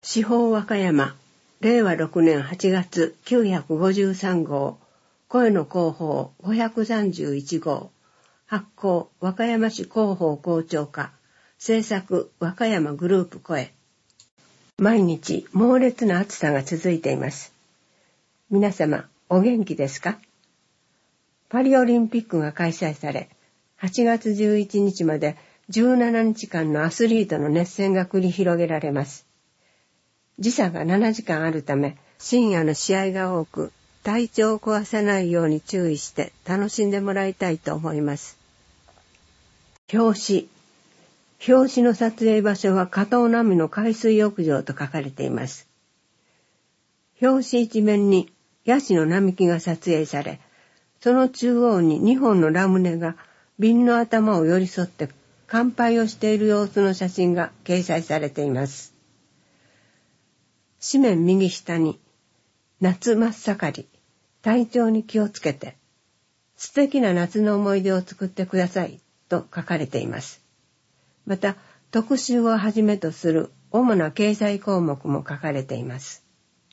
司法和歌山令和6年8月953号声の広報531号発行和歌山市広報広聴課制作和歌山グループ声。毎日猛烈な暑さが続いています。皆様お元気ですか？パリオリンピックが開催され8月11日まで17日間のアスリートの熱戦が繰り広げられます。時差が7時間あるため深夜の試合が多く体調を壊さないように注意して楽しんでもらいたいと思います。表紙の撮影場所は加藤並の海水浴場と書かれています。表紙一面にヤシの並木が撮影され、その中央に2本のラムネが瓶の頭を寄り添って乾杯をしている様子の写真が掲載されています。紙面右下に夏真っ盛り、体調に気をつけて、素敵な夏の思い出を作ってくださいと書かれています。また特集をはじめとする主な掲載項目も書かれています。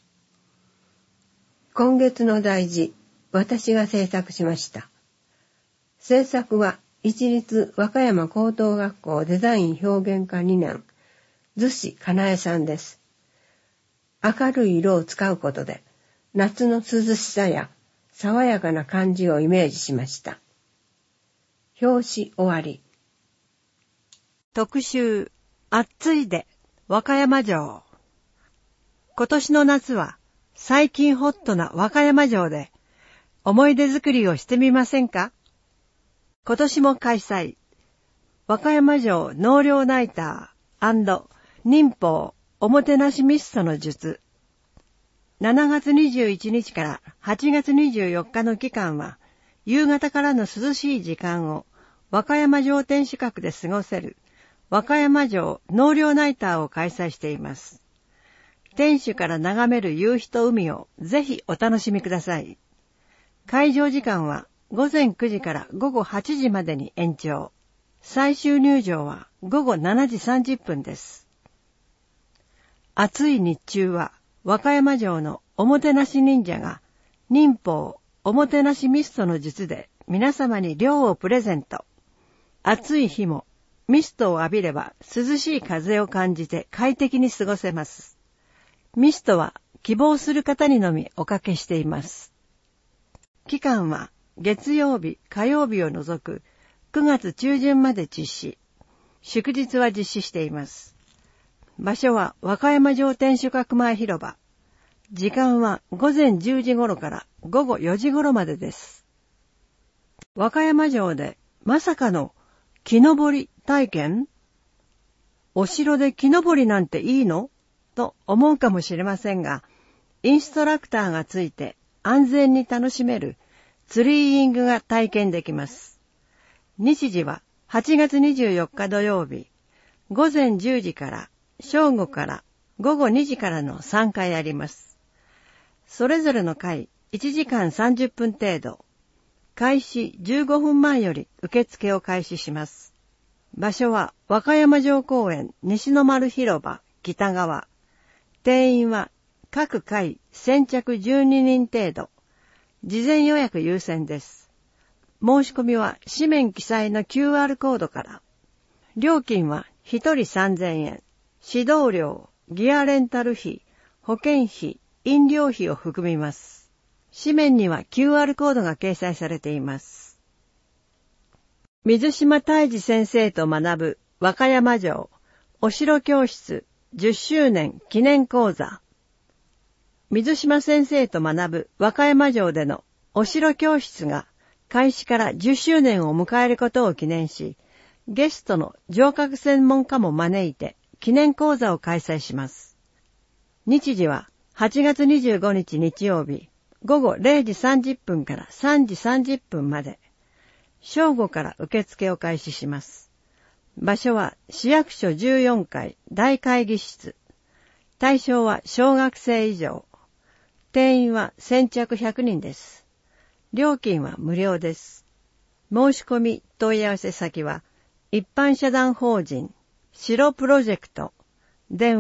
今月の題字、私が制作しました。制作は市立和歌山高等学校デザイン表現科2年、逗子かなえさんです。明るい色を使うことで夏の涼しさや爽やかな感じをイメージしました。表紙終わり。 特集、暑いで和歌山城。今年の夏は最近ホットな和歌山城で思い出作りをしてみませんか？今年も開催。和歌山城納涼ナイター&忍法おもてなしミストの術。7月21日から8月24日の期間は、夕方からの涼しい時間を和歌山城天守閣で過ごせる和歌山城納涼ナイターを開催しています。天守から眺める夕日と海をぜひお楽しみください。会場時間は午前9時から午後8時までに延長。最終入場は午後7時30分です。暑い日中は和歌山城のおもてなし忍者が忍法おもてなしミストの術で皆様に涼をプレゼント。暑い日もミストを浴びれば涼しい風を感じて快適に過ごせます。ミストは希望する方にのみおかけしています。期間は月曜日、火曜日を除く9月中旬まで実施。祝日は実施しています。場所は和歌山城天守閣前広場。時間は午前10時頃から午後4時頃までです。和歌山城でまさかの木登り体験？お城で木登りなんていいの？と思うかもしれませんが、インストラクターがついて安全に楽しめるツリーイングが体験できます。日時は8月24日土曜日、午前10時から正午から午後2時からの3回あります。それぞれの回1時間30分程度。開始15分前より受付を開始します。場所は和歌山城公園西の丸広場北側。定員は各回先着12人程度。事前予約優先です。申し込みは紙面記載の QR コードから。料金は1人3000円。指導料、ギアレンタル費、保険費、飲料費を含みます。紙面には QR コードが掲載されています。水島泰治先生と学ぶ和歌山城お城教室10周年記念講座。水島先生と学ぶ和歌山城でのお城教室が開始から10周年を迎えることを記念し、ゲストの城郭専門家も招いて記念講座を開催します。日時は8月25日日曜日午後0時30分から3時30分まで。正午から受付を開始します。場所は市役所14階大会議室。対象は小学生以上。定員は先着100人です。料金は無料です。申し込み問い合わせ先は一般社団法人白プロジェクト。電話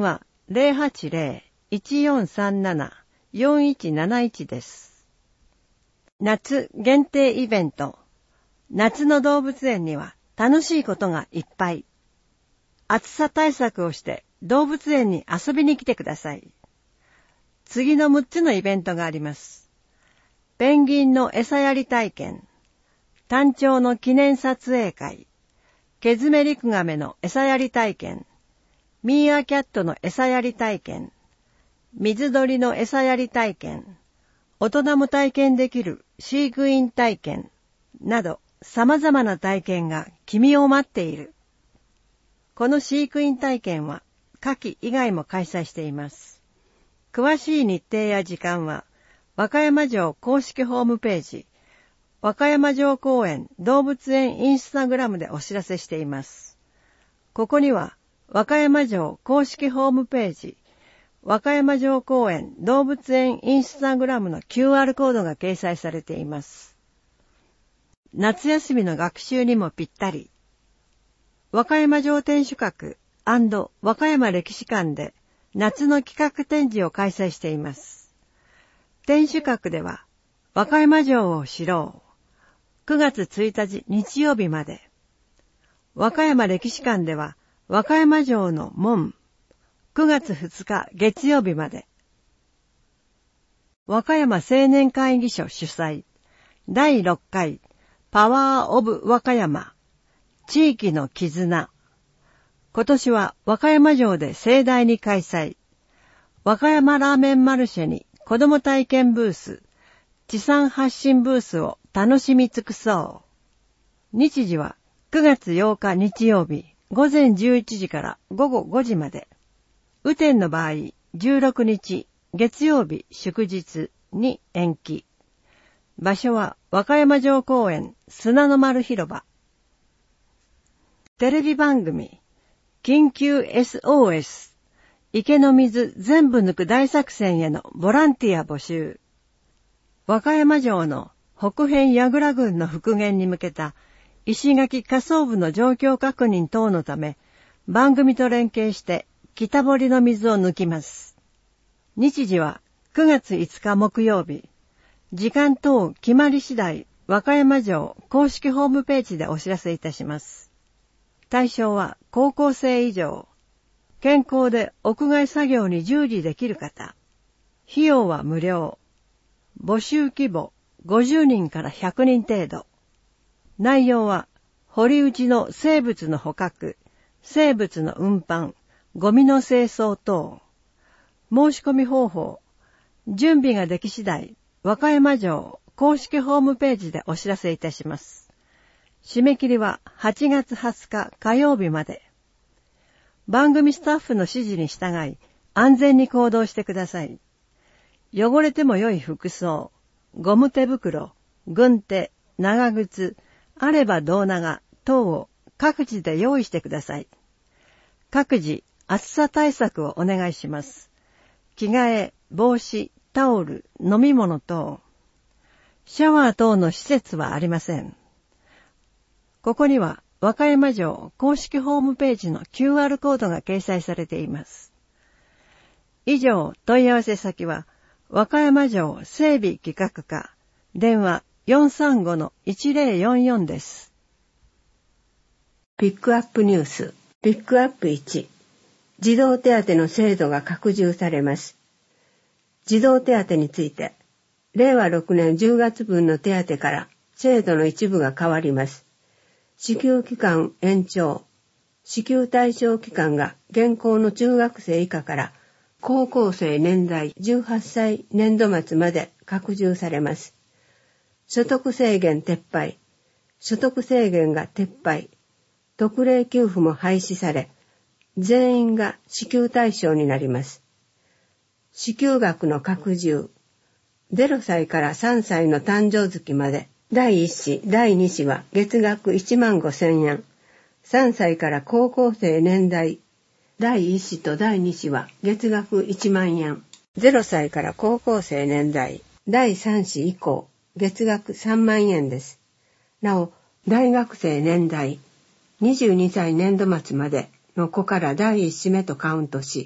080-1437-4171です。夏限定イベント、夏の動物園には楽しいことがいっぱい。暑さ対策をして動物園に遊びに来てください。次の6つのイベントがあります。ペンギンの餌やり体験、タンチョウの記念撮影会、ケズメリクガメの餌やり体験、ミーアキャットの餌やり体験、水鳥の餌やり体験、大人も体験できる飼育員体験など様々な体験が君を待っている。この飼育員体験は夏季以外も開催しています。詳しい日程や時間は和歌山城公式ホームページ、和歌山城公園動物園インスタグラムでお知らせしています。ここには和歌山城公式ホームページ、和歌山城公園動物園インスタグラムの QR コードが掲載されています。夏休みの学習にもぴったり。和歌山城天守閣&和歌山歴史館で夏の企画展示を開催しています。天守閣では和歌山城を知ろう。9月1日日曜日まで。和歌山歴史館では和歌山城の門。9月2日月曜日まで。和歌山青年会議所主催第6回パワーオブ和歌山地域の絆。今年は和歌山城で盛大に開催。和歌山ラーメンマルシェに子ども体験ブース、地産発信ブースを楽しみ尽くそう。日時は9月8日日曜日午前11時から午後5時まで。雨天の場合、16日月曜日祝日に延期。場所は和歌山城公園砂の丸広場。テレビ番組緊急 SOS 池の水全部抜く大作戦へのボランティア募集。和歌山城の北辺櫓群の復元に向けた石垣下層部の状況確認等のため番組と連携して北堀の水を抜きます。日時は9月5日木曜日。時間等決まり次第和歌山城公式ホームページでお知らせいたします。対象は高校生以上、健康で屋外作業に従事できる方、費用は無料、募集規模50人から100人程度、内容は堀内の生物の捕獲、生物の運搬、ゴミの清掃等、申し込み方法、準備ができ次第、和歌山城公式ホームページでお知らせいたします。締め切りは8月20日火曜日まで。番組スタッフの指示に従い、安全に行動してください。汚れても良い服装、ゴム手袋、軍手、長靴、あれば胴長等を各自で用意してください。各自、暑さ対策をお願いします。着替え、帽子、タオル、飲み物等。シャワー等の施設はありません。ここには和歌山城公式ホームページの QR コードが掲載されています。以上、問い合わせ先は和歌山城整備企画課、電話 435-1044 です。 ピックアップニュース、ピックアップ1、児童手当の制度が拡充されます。児童手当について、令和6年10月分の手当から制度の一部が変わります。支給期間延長、支給対象期間が現行の中学生以下から高校生年代18歳年度末まで拡充されます。所得制限撤廃、所得制限が撤廃、特例給付も廃止され、全員が支給対象になります。支給額の拡充、0歳から3歳の誕生月まで、第1子、第2子は月額15,000円。3歳から高校生年代、第1子と第2子は月額1万円。0歳から高校生年代、第3子以降、月額3万円です。なお、大学生年代、22歳年度末までの子から第1子目とカウントし、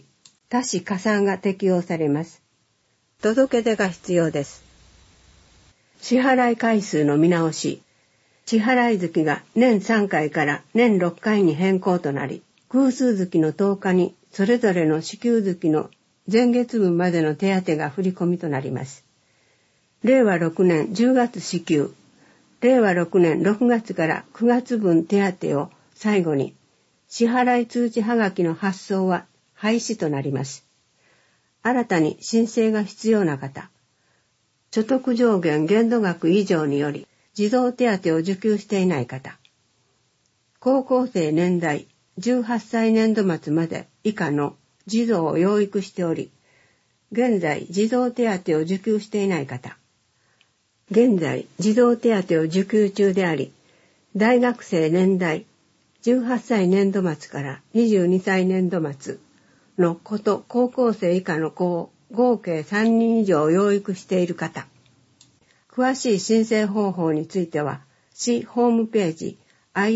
多子加算が適用されます。届け出が必要です。支払い回数の見直し。支払い月が年3回から年6回に変更となり、偶数月の10日にそれぞれの支給月の前月分までの手当が振り込みとなります。令和6年10月支給、令和6年6月から9月分手当を最後に、支払い通知はがきの発送は廃止となります。新たに申請が必要な方、所得上限限度額以上により児童手当を受給していない方、高校生年代18歳年度末まで以下の児童を養育しており、現在児童手当を受給していない方、現在児童手当を受給中であり、大学生年代18歳年度末から22歳年度末の子と高校生以下の子を合計3人以上養育している方。詳しい申請方法については、市ホームページ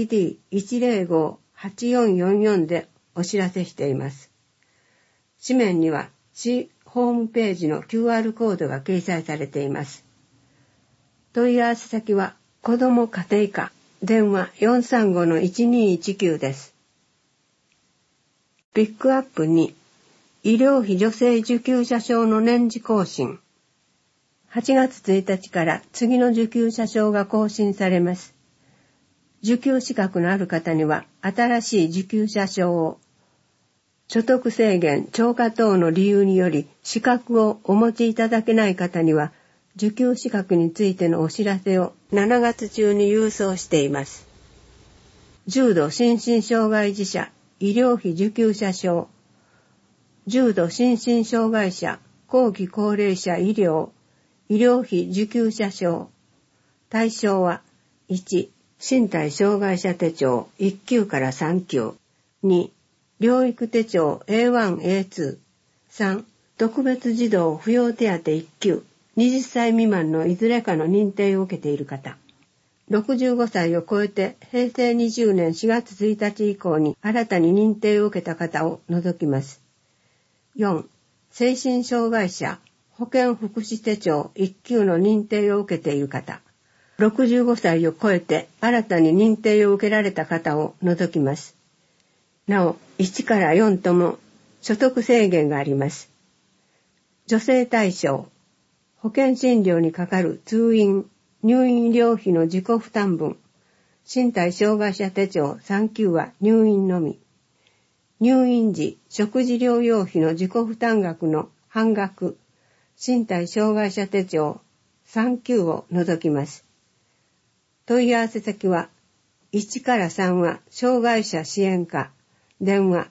ID105-8444 でお知らせしています。紙面には市ホームページの QR コードが掲載されています。問い合わせ先は子ども家庭課電話 435-1219 です。ピックアップ2、医療費助成受給者証の年次更新。8月1日から次の受給者証が更新されます。受給資格のある方には新しい受給者証を、所得制限、超過等の理由により資格をお持ちいただけない方には、受給資格についてのお知らせを7月中に郵送しています。重度心身障害児者医療費受給者証、重度心身障害者後期高齢者医療費受給者証。対象は1、身体障害者手帳1級から3級、2、療育手帳 A1、A2、3、特別児童扶養手当1級、20歳未満のいずれかの認定を受けている方。65歳を超えて平成20年4月1日以降に新たに認定を受けた方を除きます。4、精神障害者保健福祉手帳1級の認定を受けている方。65歳を超えて新たに認定を受けられた方を除きます。なお、1から4とも所得制限があります。助成対象、保険診療にかかる通院、入院医療費の自己負担分、身体障害者手帳3級は入院のみ。入院時、食事療養費の自己負担額の半額、身体障害者手帳3級を除きます。問い合わせ先は、1から3は障害者支援課、電話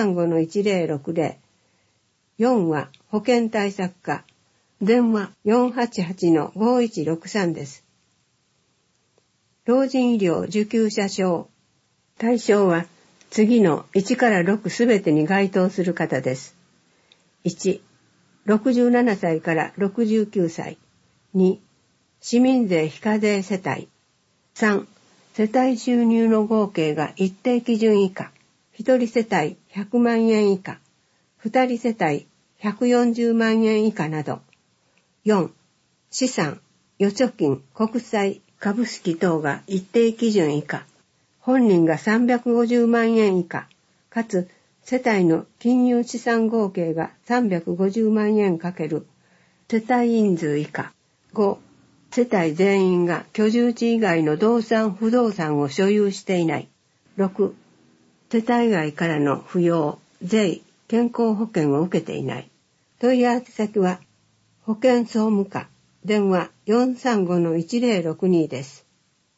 435-1060、4は保健対策課、電話 488-5163 です。老人医療受給者証。対象は次の1から6すべてに該当する方です。1、67歳から69歳。2、市民税非課税世帯。3、世帯収入の合計が一定基準以下。1人世帯100万円以下。2人世帯140万円以下など。4、資産、預貯金、国債、株式等が一定基準以下。本人が350万円以下、かつ世帯の金融資産合計が350万円×世帯員数以下。5、世帯全員が居住地以外の動産不動産を所有していない。6、世帯外からの扶養、税、健康保険を受けていない。問い合わせ先は、保健総務課、電話 435-1062 です。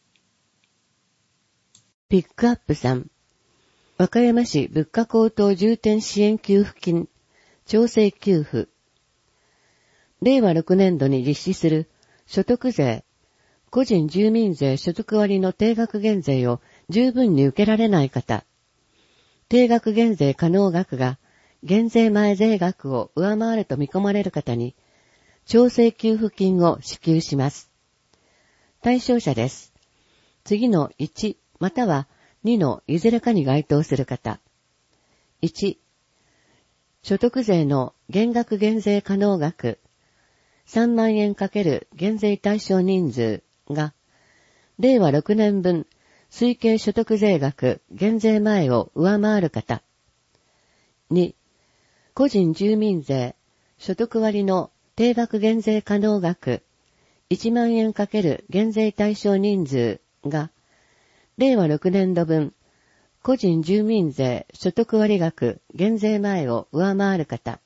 ピックアップ3、和歌山市物価高騰重点支援給付金、調整給付。令和6年度に実施する所得税、個人住民税所得割の定額減税を十分に受けられない方、定額減税可能額が減税前税額を上回ると見込まれる方に、調整給付金を支給します。対象者です。次の1または2のいずれかに該当する方。1、 所得税の減額減税可能額3万円×減税対象人数が、令和6年分推計所得税額減税前を上回る方。2、個人住民税所得割の定額減税可能額1万円×減税対象人数が、令和6年度分個人住民税所得割額減税前を上回る方。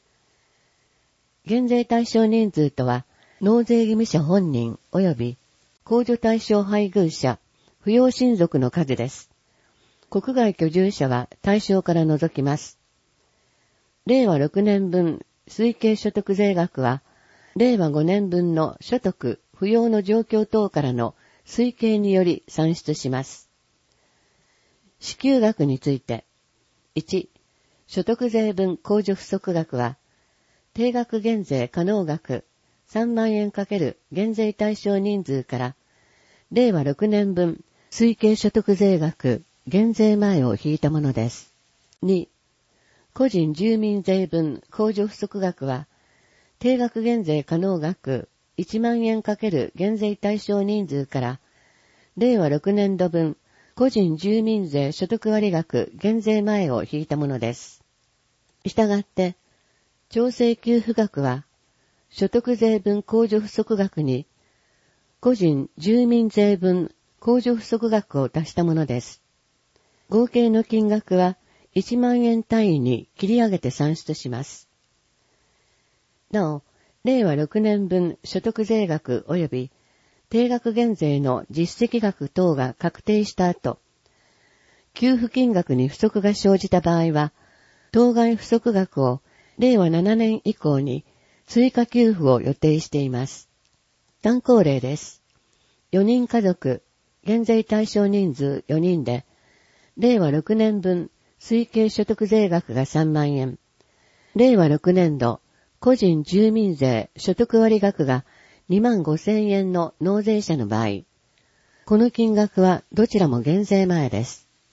減税対象人数とは、納税義務者本人及び控除対象配偶者、扶養親族の数です。国外居住者は対象から除きます。令和6年分推計所得税額は、令和5年分の所得、扶養の状況等からの推計により算出します。支給額について、1、所得税分控除不足額は、定額減税可能額3万円×減税対象人数から、令和6年分推計所得税額減税前を引いたものです。2、個人住民税分控除不足額は、定額減税可能額1万円×減税対象人数から、令和6年度分個人住民税所得割額減税前を引いたものです。したがって、調整給付額は、所得税分控除不足額に、個人住民税分控除不足額を足したものです。合計の金額は1万円単位に切り上げて算出します。なお、令和6年分所得税額及び定額減税の実績額等が確定した後、給付金額に不足が生じた場合は、当該不足額を令和7年以降に追加給付を予定しています。参考例です。4人家族、減税対象人数4人で、令和6年分推計所得税額が3万円、令和6年度個人住民税所得割額が2万5千円の納税者の場合、この金額はどちらも減税前です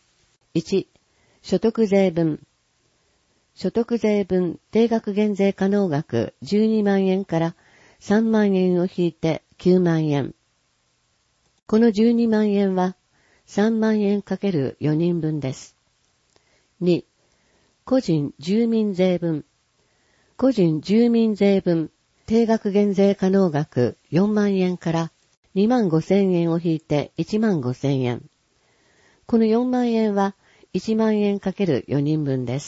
。1、所得税分。所得税分定額減税可能額12万円から3万円を引いて9万円。この12万円は3万円×4人分です。2、個人住民税分。個人住民税分定額減税可能額4万円から2万5千円を引いて1万5千円。この4万円は1万円×4人分です。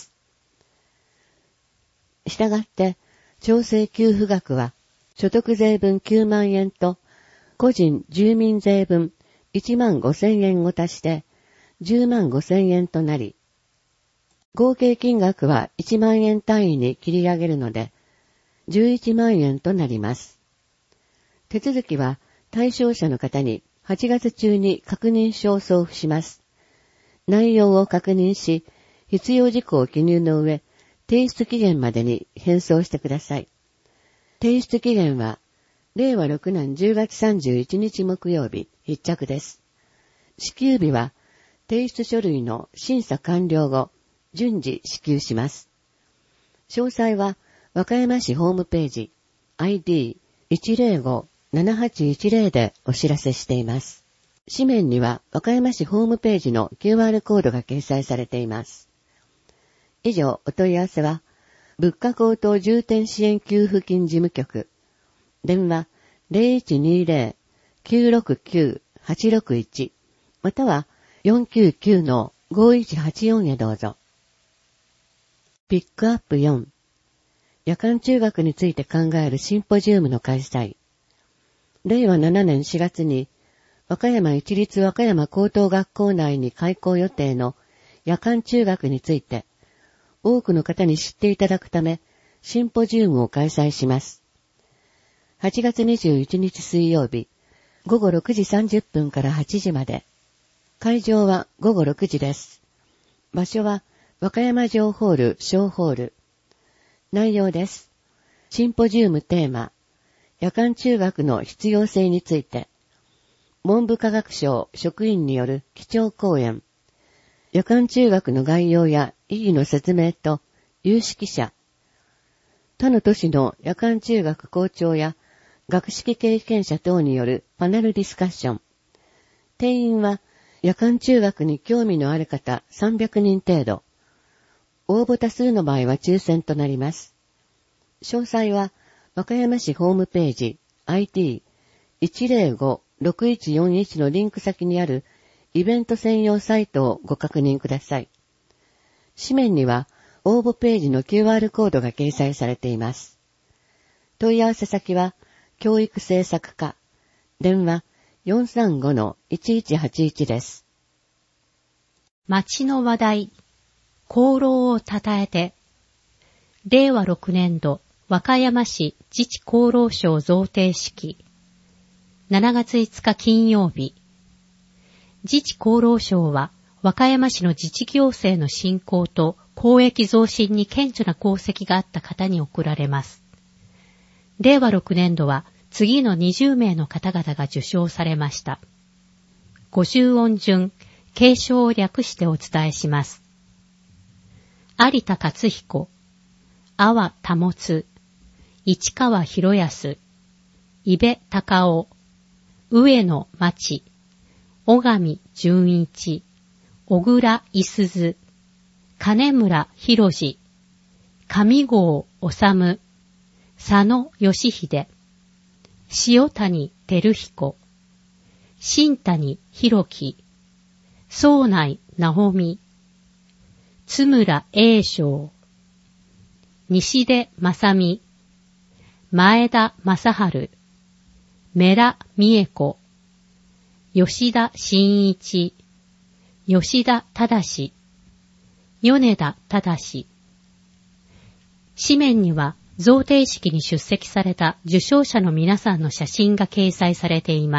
したがって、調整給付額は、所得税分9万円と、個人住民税分1万5千円を足して、10万5千円となり、合計金額は1万円単位に切り上げるので、11万円となります。手続きは、対象者の方に8月中に確認書を送付します。内容を確認し、必要事項を記入の上、提出期限までに返送してください。提出期限は、令和6年10月31日木曜日必着です。支給日は、提出書類の審査完了後、順次支給します。詳細は、和歌山市ホームページ、ID105-7810 でお知らせしています。紙面には、和歌山市ホームページの QR コードが掲載されています。以上、お問い合わせは、物価高騰重点支援給付金事務局、電話 0120-969-861、または 499-5184 へどうぞ。ピックアップ4、夜間中学について考えるシンポジウムの開催。令和7年4月に、和歌山市立和歌山高等学校内に開校予定の夜間中学について、多くの方に知っていただくため、シンポジウムを開催します。8月21日水曜日、午後6時30分から8時まで。会場は午後6時です。場所は、和歌山城ホール小ホール。内容です。シンポジウムテーマ、夜間中学の必要性について、文部科学省職員による基調講演、夜間中学の概要や意義の説明と有識者、他の都市の夜間中学校長や学識経験者等によるパネルディスカッション。定員は夜間中学に興味のある方300人程度。応募多数の場合は抽選となります。詳細は和歌山市ホームページ IT105-6141 のリンク先にあるイベント専用サイトをご確認ください。紙面には応募ページの QR コードが掲載されています。問い合わせ先は教育政策課、電話 435-1181 です。 町の話題、功労をたたえて、令和6年度和歌山市自治功労賞贈呈式、7月5日金曜日。自治功労賞は和歌山市の自治行政の振興と公益増進に顕著な功績があった方に贈られます。令和6年度は次の20名の方々が受賞されました。50音順、継承を略してお伝えします。有田勝彦、阿波保、市川博康、伊部隆夫、上野町、小上純一、小倉いすず、金村博士、上郷治、佐野義秀、塩谷照彦、新谷博樹、宗内直美、津村栄翔、西出正美、前田正春、メラ美恵子、吉田真一、吉田忠、米田忠。紙面には贈呈式に出席された受賞者の皆さんの写真が掲載されています。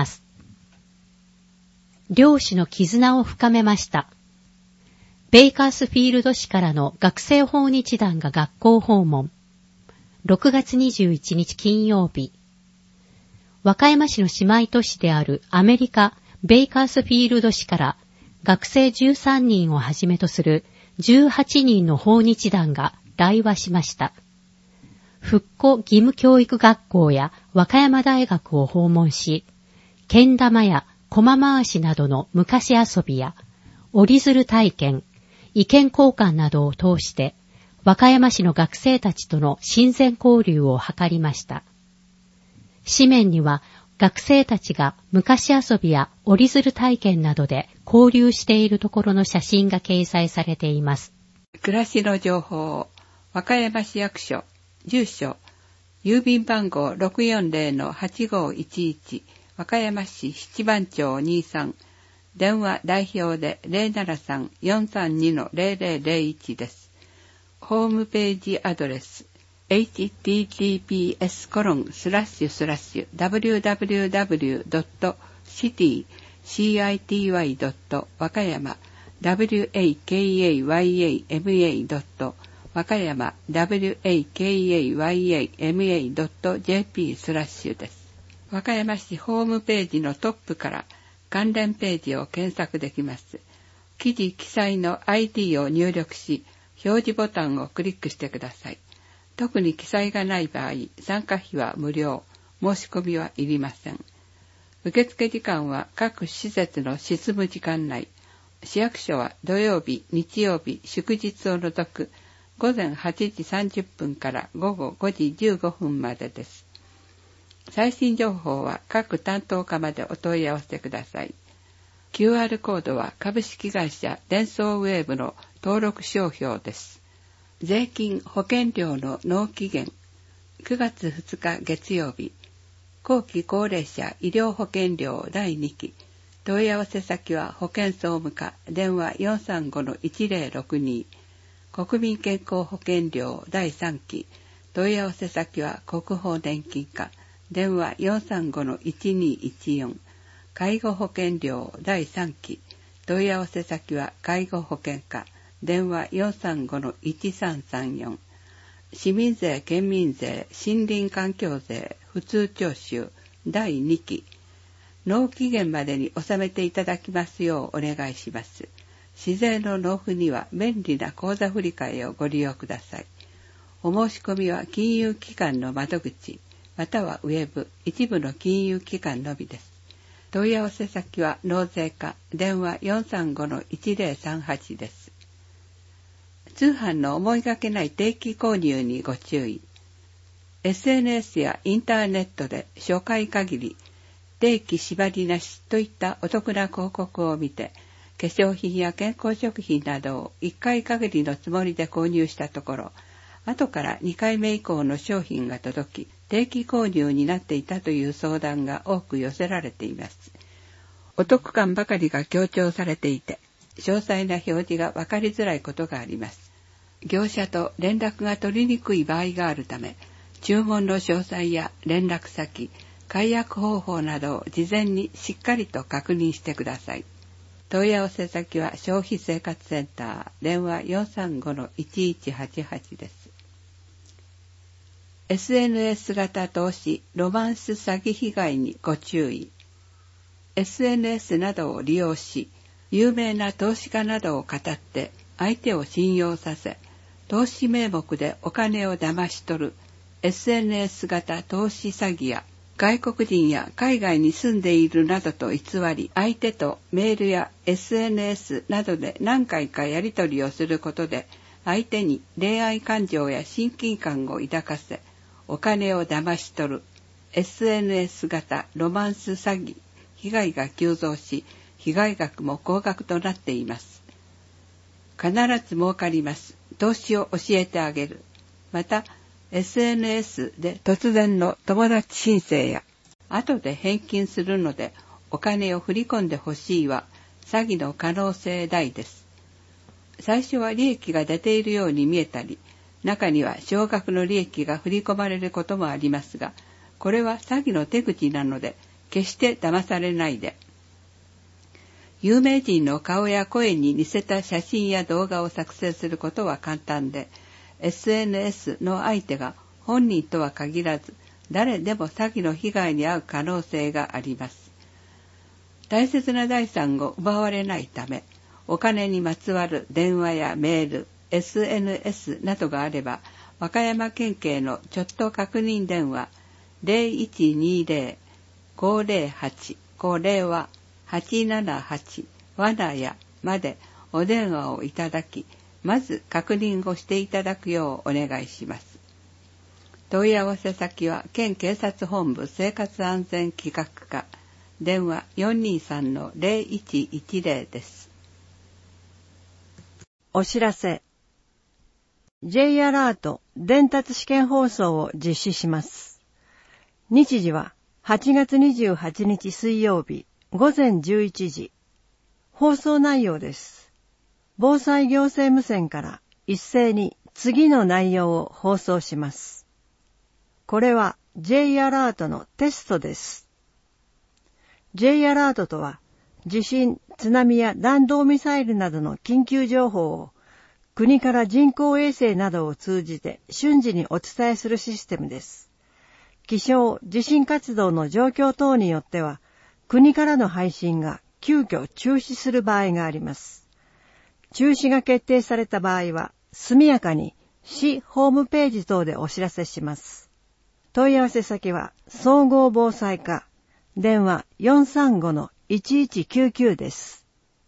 両氏の絆を深めました。ベイカースフィールド市からの学生訪日団が学校訪問。6月21日金曜日。和歌山市の姉妹都市であるアメリカベイカースフィールド市から学生13人をはじめとする18人の訪日団が来華しました。復古義務教育学校や和歌山大学を訪問し、けん玉や駒回しなどの昔遊びや折り鶴体験、意見交換などを通して和歌山市の学生たちとの親善交流を図りました。紙面には学生たちが昔遊びや折り鶴体験などで交流しているところの写真が掲載されています。 暮らしの情報、和歌山市役所、住所、郵便番号 640-8511 和歌山市七番町23、電話代表で 073-432-0001 です。ホームページアドレス https://www.city.wakayama wakayama wakayama.jp/ です。和歌山市ホームページのトップから関連ページを検索できます。記事記載の ID を入力し、表示ボタンをクリックしてください。特に記載がない場合、参加費は無料、申し込みはいりません。受付時間は各施設の執務時間内。市役所は土曜日、日曜日、祝日を除く午前8時30分から午後5時15分までです。最新情報は各担当課までお問い合わせください。QR コードは株式会社デンソーウェーブの登録商標です。税金保険料の納期限9月2日月曜日。後期高齢者医療保険料第2期。問い合わせ先は保健総務課、電話 435-1062。国民健康保険料第3期。問い合わせ先は国保年金課、電話 435-1214。介護保険料第3期。問い合わせ先は介護保険課、電話 435-1334。市民税、県民税、森林環境税、普通徴収第2期。納期限までに納めていただきますようお願いします。市税の納付には便利な口座振替をご利用ください。 お申し込みは金融機関の窓口、またはウェブ、一部の金融機関のみです。問い合わせ先は納税課、電話 435-1038 です。通販の思いがけない定期購入にご注意。SNS やインターネットで初回限り、定期縛りなしといったお得な広告を見て、化粧品や健康食品などを1回限りのつもりで購入したところ、後から2回目以降の商品が届き、定期購入になっていたという相談が多く寄せられています。お得感ばかりが強調されていて、詳細な表示が分かりづらいことがあります。業者と連絡が取りにくい場合があるため、注文の詳細や連絡先、解約方法などを事前にしっかりと確認してください。問い合わせ先は消費生活センター、電話 435-1188 です。SNS 型投資、ロマンス詐欺被害にご注意。SNS などを利用し、有名な投資家などを語って相手を信用させ、投資名目でお金を騙し取る SNS 型投資詐欺や、外国人や海外に住んでいるなどと偽り、相手とメールや SNS などで何回かやり取りをすることで、相手に恋愛感情や親近感を抱かせ、お金を騙し取る SNS 型ロマンス詐欺、被害が急増し、被害額も高額となっています。必ず儲かります。投資を教えてあげる。また、SNS で突然の友達申請や、後で返金するのでお金を振り込んでほしいは、詐欺の可能性大です。最初は利益が出ているように見えたり、中には少額の利益が振り込まれることもありますが、これは詐欺の手口なので、決して騙されないで。有名人の顔や声に似せた写真や動画を作成することは簡単で、SNS の相手が本人とは限らず、誰でも詐欺の被害に遭う可能性があります。大切な財産を奪われないため、お金にまつわる電話やメール、SNS などがあれば、和歌山県警のちょっと確認電話 0120-508-878 罠やまでお電話をいただき、まず確認をしていただくようお願いします。問い合わせ先は県警察本部生活安全企画課、電話 423-0110 です。 お知らせ。J アラート伝達試験放送を実施します。日時は8月28日水曜日午前11時。放送内容です。防災行政無線から一斉に次の内容を放送します。これは J アラートのテストです。J アラートとは、地震、津波や弾道ミサイルなどの緊急情報を国から人工衛星などを通じて瞬時にお伝えするシステムです。気象、地震活動の状況等によっては、国からの配信が急遽中止する場合があります。中止が決定された場合は、速やかに市ホームページ等でお知らせします。問い合わせ先は、総合防災課、電話 435-1199 です。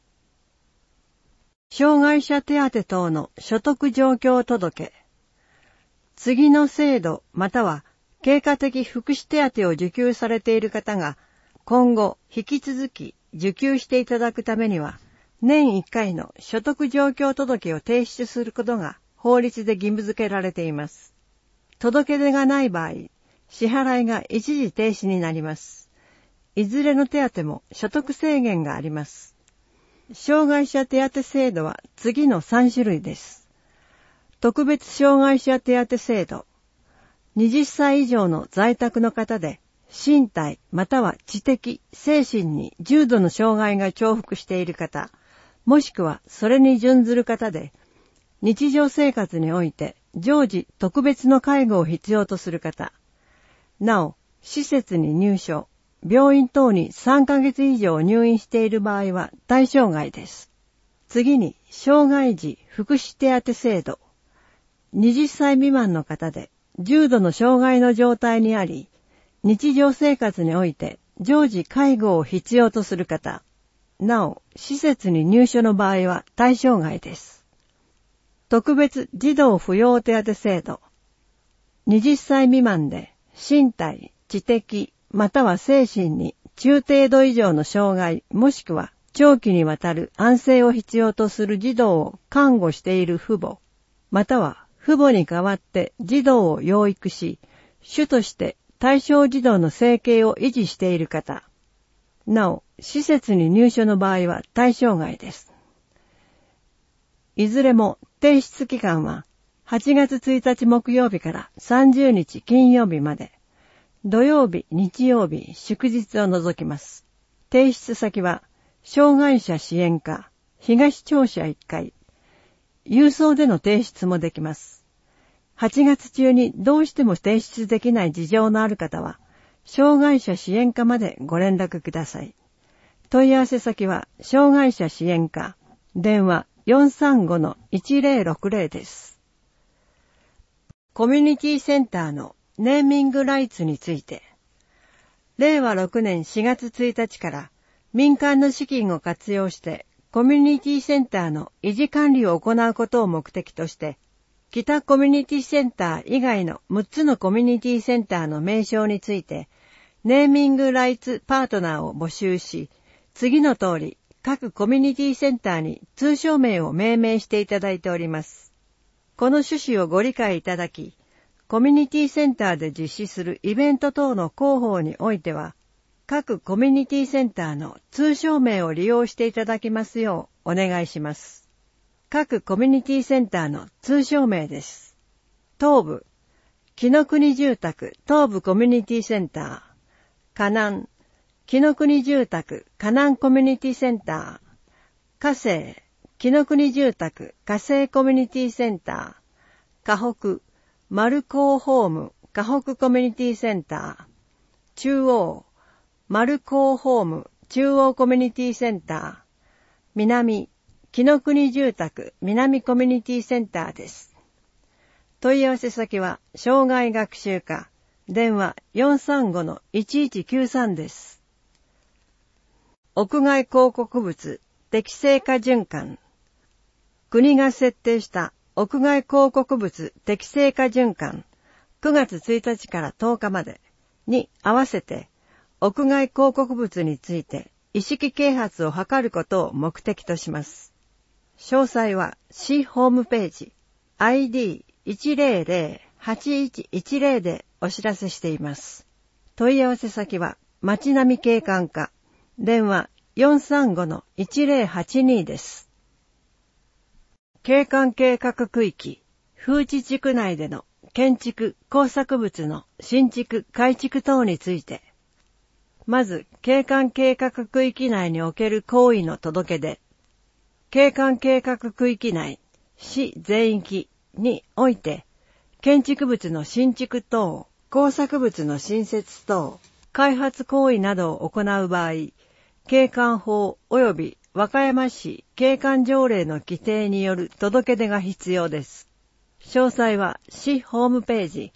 障害者手当等の所得状況届。次の制度または経過的福祉手当を受給されている方が、今後引き続き受給していただくためには、年1回の所得状況届を提出することが法律で義務付けられています。届け出がない場合、支払いが一時停止になります。いずれの手当も所得制限があります。障害者手当制度は次の3種類です。特別障害者手当制度。20歳以上の在宅の方で、身体または知的、精神に重度の障害が重複している方、もしくはそれに準ずる方で、日常生活において常時特別の介護を必要とする方、なお、施設に入所、病院等に3ヶ月以上入院している場合は対象外です。次に、障害児福祉手当制度。 20歳未満の方で重度の障害の状態にあり、日常生活において常時介護を必要とする方、なお、施設に入所の場合は対象外です。特別児童扶養手当制度。20歳未満で身体、知的、または精神に中程度以上の障害もしくは長期にわたる安静を必要とする児童を看護している父母、または父母に代わって児童を養育し、主として対象児童の生計を維持している方。なお、施設に入所の場合は対象外です。いずれも提出期間は8月1日木曜日から30日金曜日まで、土曜日、日曜日、祝日を除きます。提出先は、障害者支援課、東庁舎1階。郵送での提出もできます。8月中にどうしても提出できない事情のある方は、障害者支援課までご連絡ください。問い合わせ先は、障害者支援課、電話 435-1060 です。コミュニティセンターのネーミングライツについて、令和6年4月1日から民間の資金を活用してコミュニティセンターの維持管理を行うことを目的として、北コミュニティセンター以外の6つのコミュニティセンターの名称について、ネーミングライツパートナーを募集し、次の通り各コミュニティセンターに通称名を命名していただいております。この趣旨をご理解いただき、コミュニティセンターで実施するイベント等の広報においては、各コミュニティセンターの通称名を利用していただきますようお願いします。各コミュニティセンターの通称名です。東部、紀ノ国住宅東部コミュニティセンター、河南、紀ノ国住宅河南コミュニティセンター、河西、紀ノ国住宅河西コミュニティセンター、河北、丸高ホーム河北コミュニティセンター、中央、丸高ホーム中央コミュニティセンター、南、紀ノ国住宅南コミュニティセンターです。問い合わせ先は、障害学習課、電話 435-1193 です。屋外広告物適正化循環。国が設定した屋外広告物適正化循環9月1日から10日までに合わせて屋外広告物について意識啓発を図ることを目的とします。詳細は市ホームページ ID1008110 でお知らせしています。問い合わせ先は町並景観課電話 435-1082 です。景観計画区域、風致地区内での建築、工作物の新築、改築等について、まず、景観計画区域内における行為の届け出、景観計画区域内、市全域において、建築物の新築等、工作物の新設等、開発行為などを行う場合、景観法及び和歌山市景観条例の規定による届け出が必要です。詳細は市ホームページ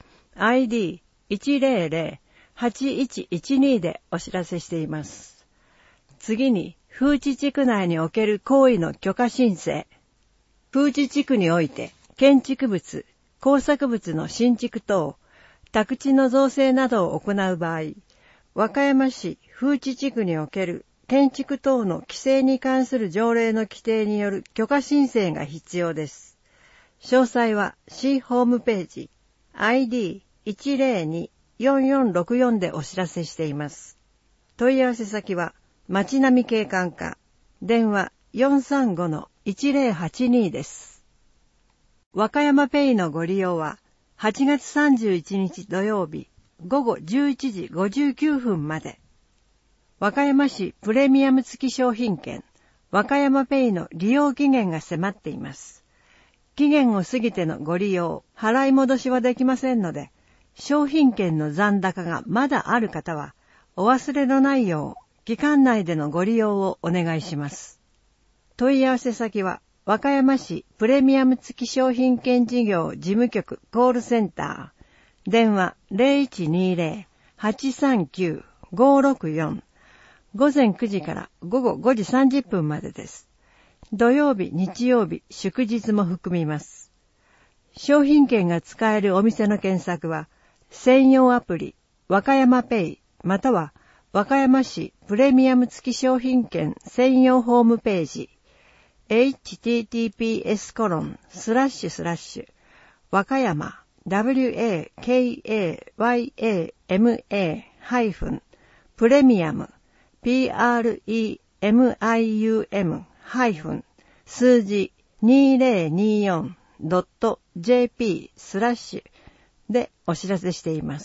ID1008112 でお知らせしています。次に、風致地区内における行為の許可申請。風致地区において、建築物、工作物の新築等、宅地の造成などを行う場合、和歌山市風致地区における建築等の規制に関する条例の規定による許可申請が必要です。詳細は市ホームページ ID1024464 でお知らせしています。問い合わせ先は町並景観課電話 435-1082 です。和歌山ペイのご利用は8月31日土曜日午後11時59分まで。和歌山市プレミアム付き商品券和歌山ペイの利用期限が迫っています。期限を過ぎてのご利用、払い戻しはできませんので、商品券の残高がまだある方は、お忘れのないよう、期間内でのご利用をお願いします。問い合わせ先は、 和歌山市プレミアム付き商品券事業事務局コールセンター。電話 0120-839-564。午前9時から午後5時30分までです。土曜日、日曜日、祝日も含みます。商品券が使えるお店の検索は、専用アプリ、和歌山ペイ、または和歌山市プレミアム付き商品券専用ホームページ、https:// 和歌山 wakayama- プレミアム premium- 数字 2024.jp/ でお知らせしています。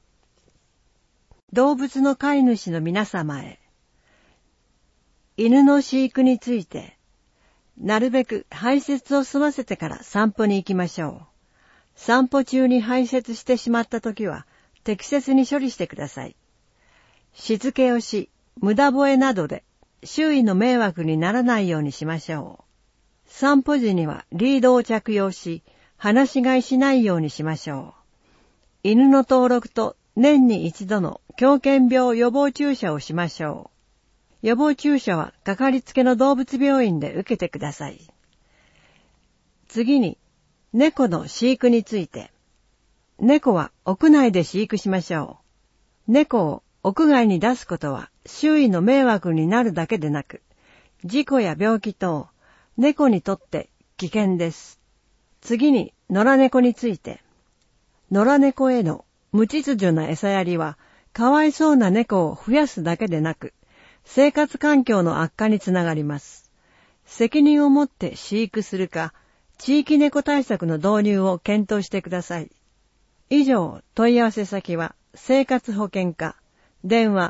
動物の飼い主の皆様へ、犬の飼育について、なるべく排泄を済ませてから散歩に行きましょう。散歩中に排泄してしまったときは適切に処理してください。しつけをし、無駄吠えなどで周囲の迷惑にならないようにしましょう。散歩時にはリードを着用し、放し飼いしないようにしましょう。犬の登録と年に一度の狂犬病予防注射をしましょう。予防注射はかかりつけの動物病院で受けてください。次に、猫の飼育について。猫は屋内で飼育しましょう。猫を屋外に出すことは周囲の迷惑になるだけでなく、事故や病気等、猫にとって危険です。次に、野良猫について。野良猫への無秩序な餌やりは、かわいそうな猫を増やすだけでなく、生活環境の悪化につながります。責任を持って飼育するか、地域猫対策の導入を検討してください。以上、問い合わせ先は、生活保険課、電話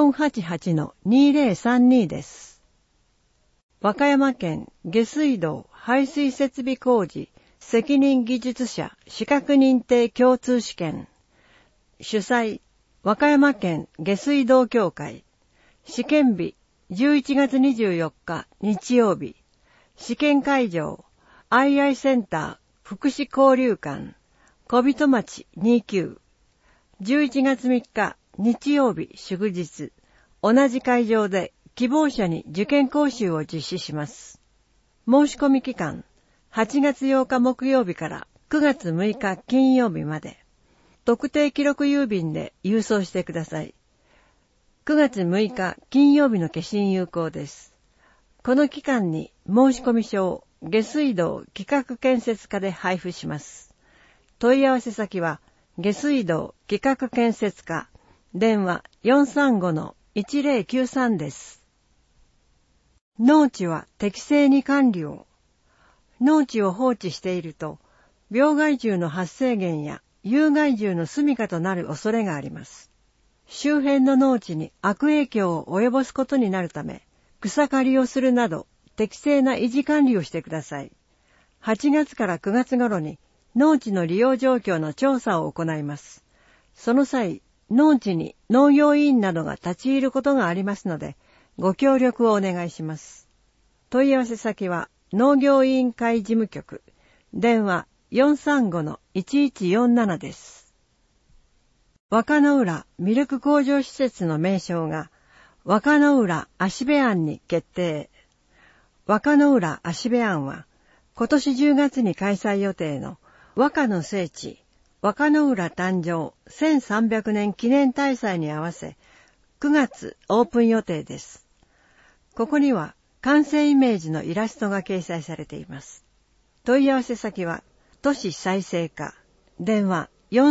488-2032 です。和歌山県下水道排水設備工事責任技術者資格認定共通試験。主催、和歌山県下水道協会。試験日、11月24日日曜日。試験会場、II センター福祉交流館、小人町29。11月3日日曜日祝日。同じ会場で希望者に受験講習を実施します。申し込み期間、8月8日木曜日から9月6日金曜日まで。特定記録郵便で郵送してください。9月6日金曜日の消印有効です。この期間に申し込み書を下水道企画建設課で配布します。問い合わせ先は下水道企画建設課、電話 435-1093 です。農地は適正に管理を。農地を放置していると、病害虫の発生源や有害虫の住処となる恐れがあります。周辺の農地に悪影響を及ぼすことになるため、草刈りをするなど適正な維持管理をしてください。8月から9月頃に農地の利用状況の調査を行います。その際、農地に農業委員などが立ち入ることがありますので、ご協力をお願いします。問い合わせ先は農業委員会事務局、電話 435-1147 です。若野浦ミルク工場施設の名称が若野浦芦部庵に決定。若野浦芦部庵は今年10月に開催予定の和歌の聖地若野浦誕生1300年記念大祭に合わせ9月オープン予定です。ここには完成イメージのイラストが掲載されています。問い合わせ先は都市再生課、電話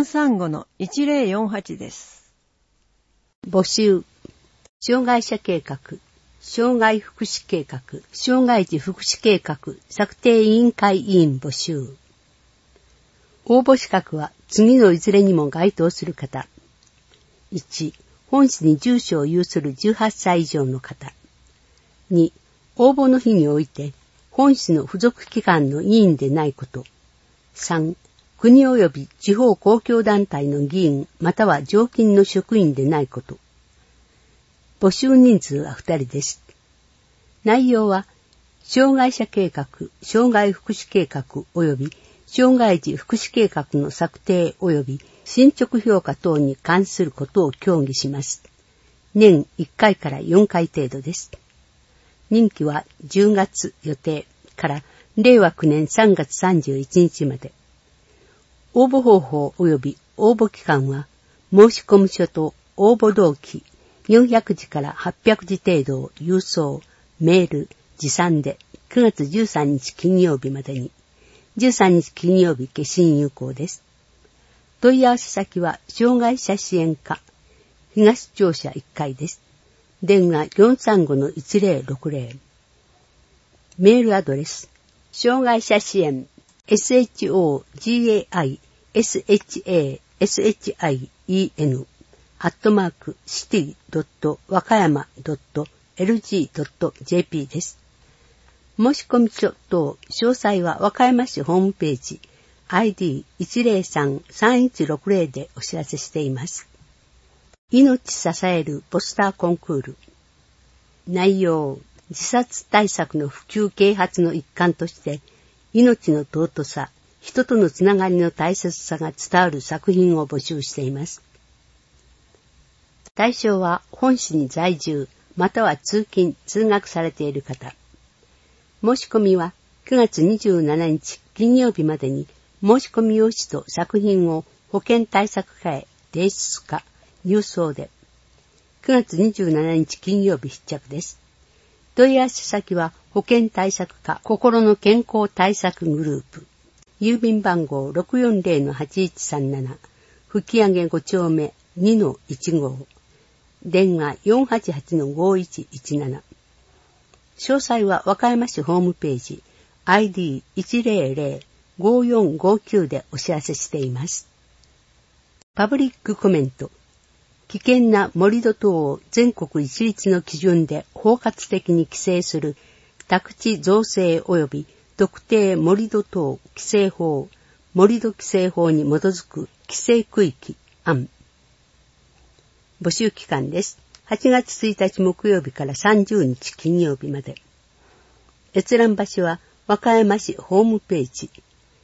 435-1048 です。 募集。障害者計画、障害福祉計画、障害児福祉計画策定委員会委員募集。応募資格は次のいずれにも該当する方。1、本市に住所を有する18歳以上の方。2、応募の日において本市の付属機関の委員でないこと。3、国及び地方公共団体の議員または常勤の職員でないこと。募集人数は2人です。内容は障害者計画、障害福祉計画及び障害児福祉計画の策定及び進捗評価等に関することを協議します。年1回から4回程度です。任期は10月予定から令和9年3月31日まで。応募方法及び応募期間は、申込書と応募動機400字から800字程度を郵送、メール、持参で9月13日金曜日までに、13日金曜日消印有効です。問い合わせ先は、障害者支援課、東庁舎1階です。電話 435-1060。メールアドレス、障害者支援、shogashien@city.wakayama.lg.jp です。申込書等詳細は和歌山市ホームページ ID103-3160 でお知らせしています。命支えるポスターコンクール。内容、自殺対策の普及啓発の一環として、命の尊さ、人とのつながりの大切さが伝わる作品を募集しています。対象は本市に在住、または通勤・通学されている方。申し込みは9月27日金曜日までに申し込み用紙と作品を保健対策課へ提出か郵送で、9月27日金曜日必着です。問い合わせ先は保健対策課心の健康対策グループ。郵便番号 640-8137 吹上5丁目 2-15 電話 488-5117。 詳細は和歌山市ホームページ ID1005459 でお知らせしています。パブリックコメント。危険な盛り土等を全国一律の基準で包括的に規制する宅地造成及び特定盛り土等規制法、盛り土規制法に基づく規制区域案。募集期間です。8月1日木曜日から30日金曜日まで。閲覧場所は和歌山市ホームページ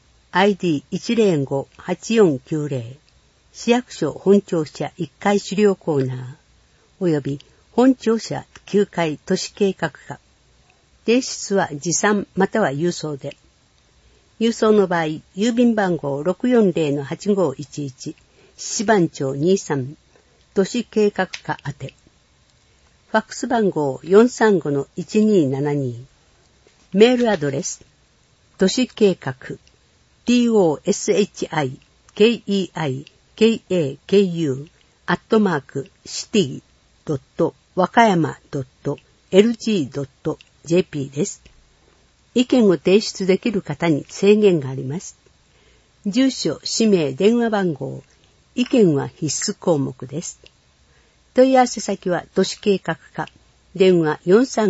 ID105-8490 市役所本庁舎1階資料コーナーおよび本庁舎9階都市計画課。提出は持参または郵送で。郵送の場合、郵便番号 640-8511 七番町23都市計画課宛て。ファックス番号 435-1272。メールアドレス、都市計画、toshikeikaku、city.wakayama.lg.jp です。意見を提出できる方に制限があります。住所、氏名、電話番号、意見は必須項目です。問い合わせ先は都市計画課、電話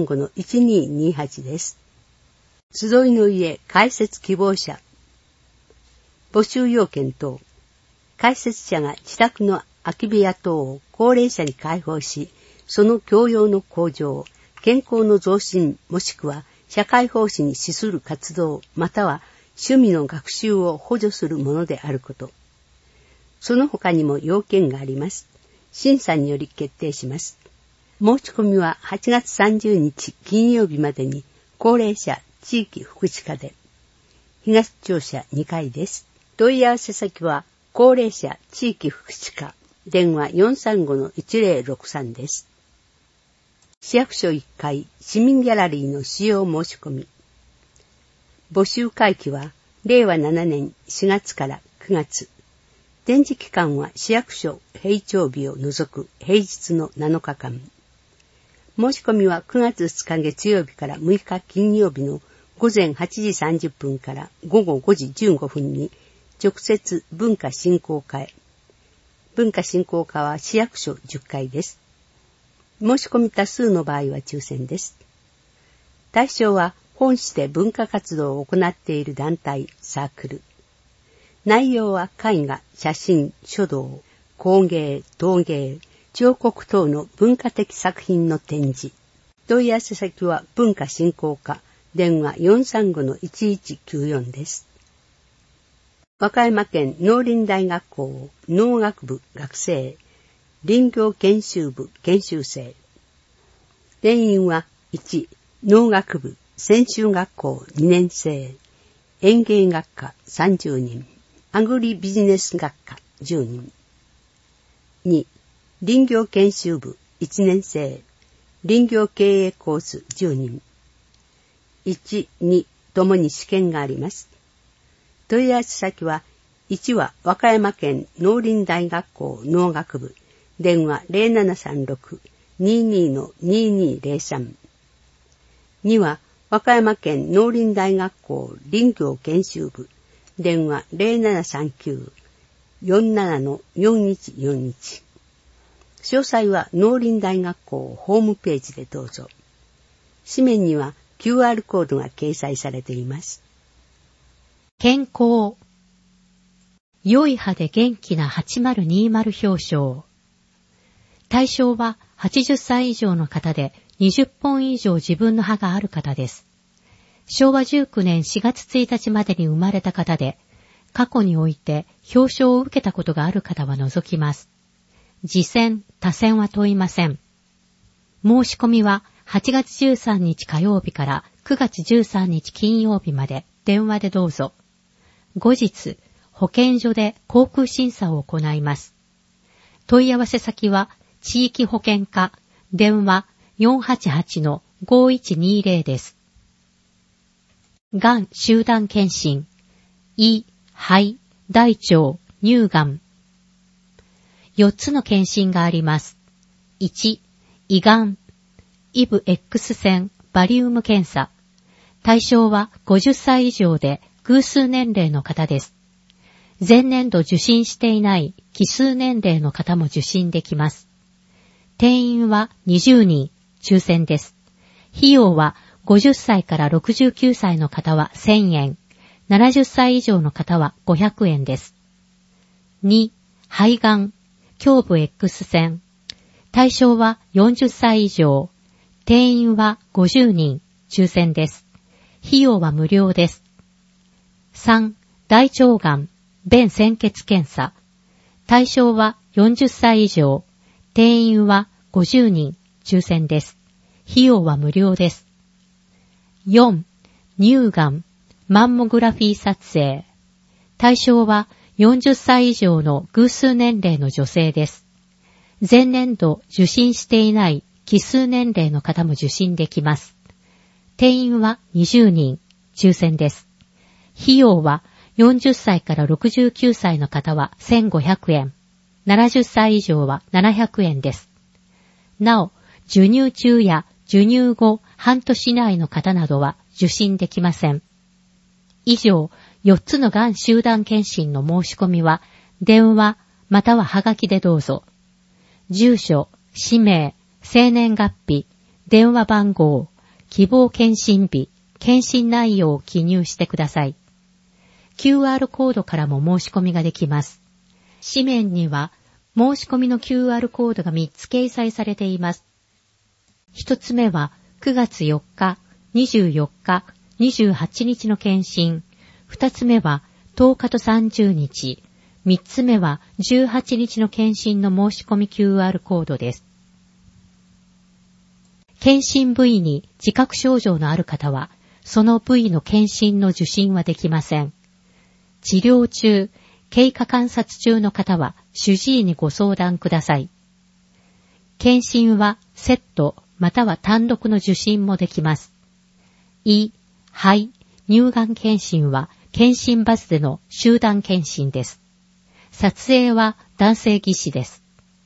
435-1228 です。集いの家開設希望者。募集要件等。開設者が自宅の空き部屋等を高齢者に開放し、その教養の向上、健康の増進もしくは社会奉仕に資する活動または趣味の学習を補助するものであること。その他にも要件があります。審査により決定します。申し込みは8月30日金曜日までに高齢者地域福祉課で。東庁舎2階です。問い合わせ先は高齢者地域福祉課電話 435-1063 です。市役所1階市民ギャラリーの使用申し込み。募集会期は令和7年4月から9月。展示期間は市役所閉庁日を除く平日の7日間。申し込みは9月2日月曜日から6日金曜日の午前8時30分から午後5時15分に直接文化振興課へ。文化振興課は市役所10階です。申し込み多数の場合は抽選です。対象は本市で文化活動を行っている団体、サークル。内容は絵画、写真、書道、工芸、陶芸、彫刻等の文化的作品の展示。問い合わせ先は文化振興課、 電話 435-1194 です。和歌山県農林大学校農学部学生、林業研修部研修生。定員は1、農学部専修学校2年生、園芸学科30人、アグリビジネス学科10人。2、林業研修部1年生、林業経営コース10人。1、2ともに試験があります。問い合わせ先は、1は和歌山県農林大学校農学部、電話 0736-22-2203。2は和歌山県農林大学校林業研修部、電話 0739-47-4141。詳細は農林大学校ホームページでどうぞ。紙面には QR コードが掲載されています。 健康。良い歯で元気な8020表彰。対象は80歳以上の方で20本以上自分の歯がある方です。昭和19年4月1日までに生まれた方で、過去において表彰を受けたことがある方は除きます。次戦、他戦は問いません。申し込みは8月13日火曜日から9月13日金曜日まで電話でどうぞ。後日、保健所で航空審査を行います。問い合わせ先は、地域保健課、電話 488-5120 です。がん集団検診、胃、肺、大腸、乳がん。4つの検診があります。1、胃がん、イブ X 線、バリウム検査。対象は50歳以上で偶数年齢の方です。前年度受診していない奇数年齢の方も受診できます。定員は20人、抽選です。費用は50歳から69歳の方は1000円、70歳以上の方は500円です。2、肺がん、胸部 X 線。対象は40歳以上。定員は50人、抽選です。費用は無料です。3、大腸がん、便潜血検査。対象は40歳以上。定員は50人、抽選です。費用は無料です。4、乳がん、マンモグラフィー撮影。対象は40歳以上の偶数年齢の女性です。前年度受診していない奇数年齢の方も受診できます。定員は20人、抽選です。費用は40歳から69歳の方は1500円、70歳以上は700円です。なお、授乳中や授乳後半年以内の方などは受診できません。以上、4つのがん集団検診の申し込みは、電話またははがきでどうぞ。住所、氏名、生年月日、電話番号、希望検診日、検診内容を記入してください。QR コードからも申し込みができます。紙面には申し込みの QR コードが3つ掲載されています。1つ目は9月4日、24日、28日の検診。2つ目は10日と30日。3つ目は18日の検診の申し込み QR コードです。検診部位に自覚症状のある方は、その部位の検診の受診はできません。治療中、経過観察中の方は主治医にご相談ください。検診はセットまたは単独の受診もできます。胃、肺、乳がん検診は検診バスでの集団検診です。撮影は男性技師です。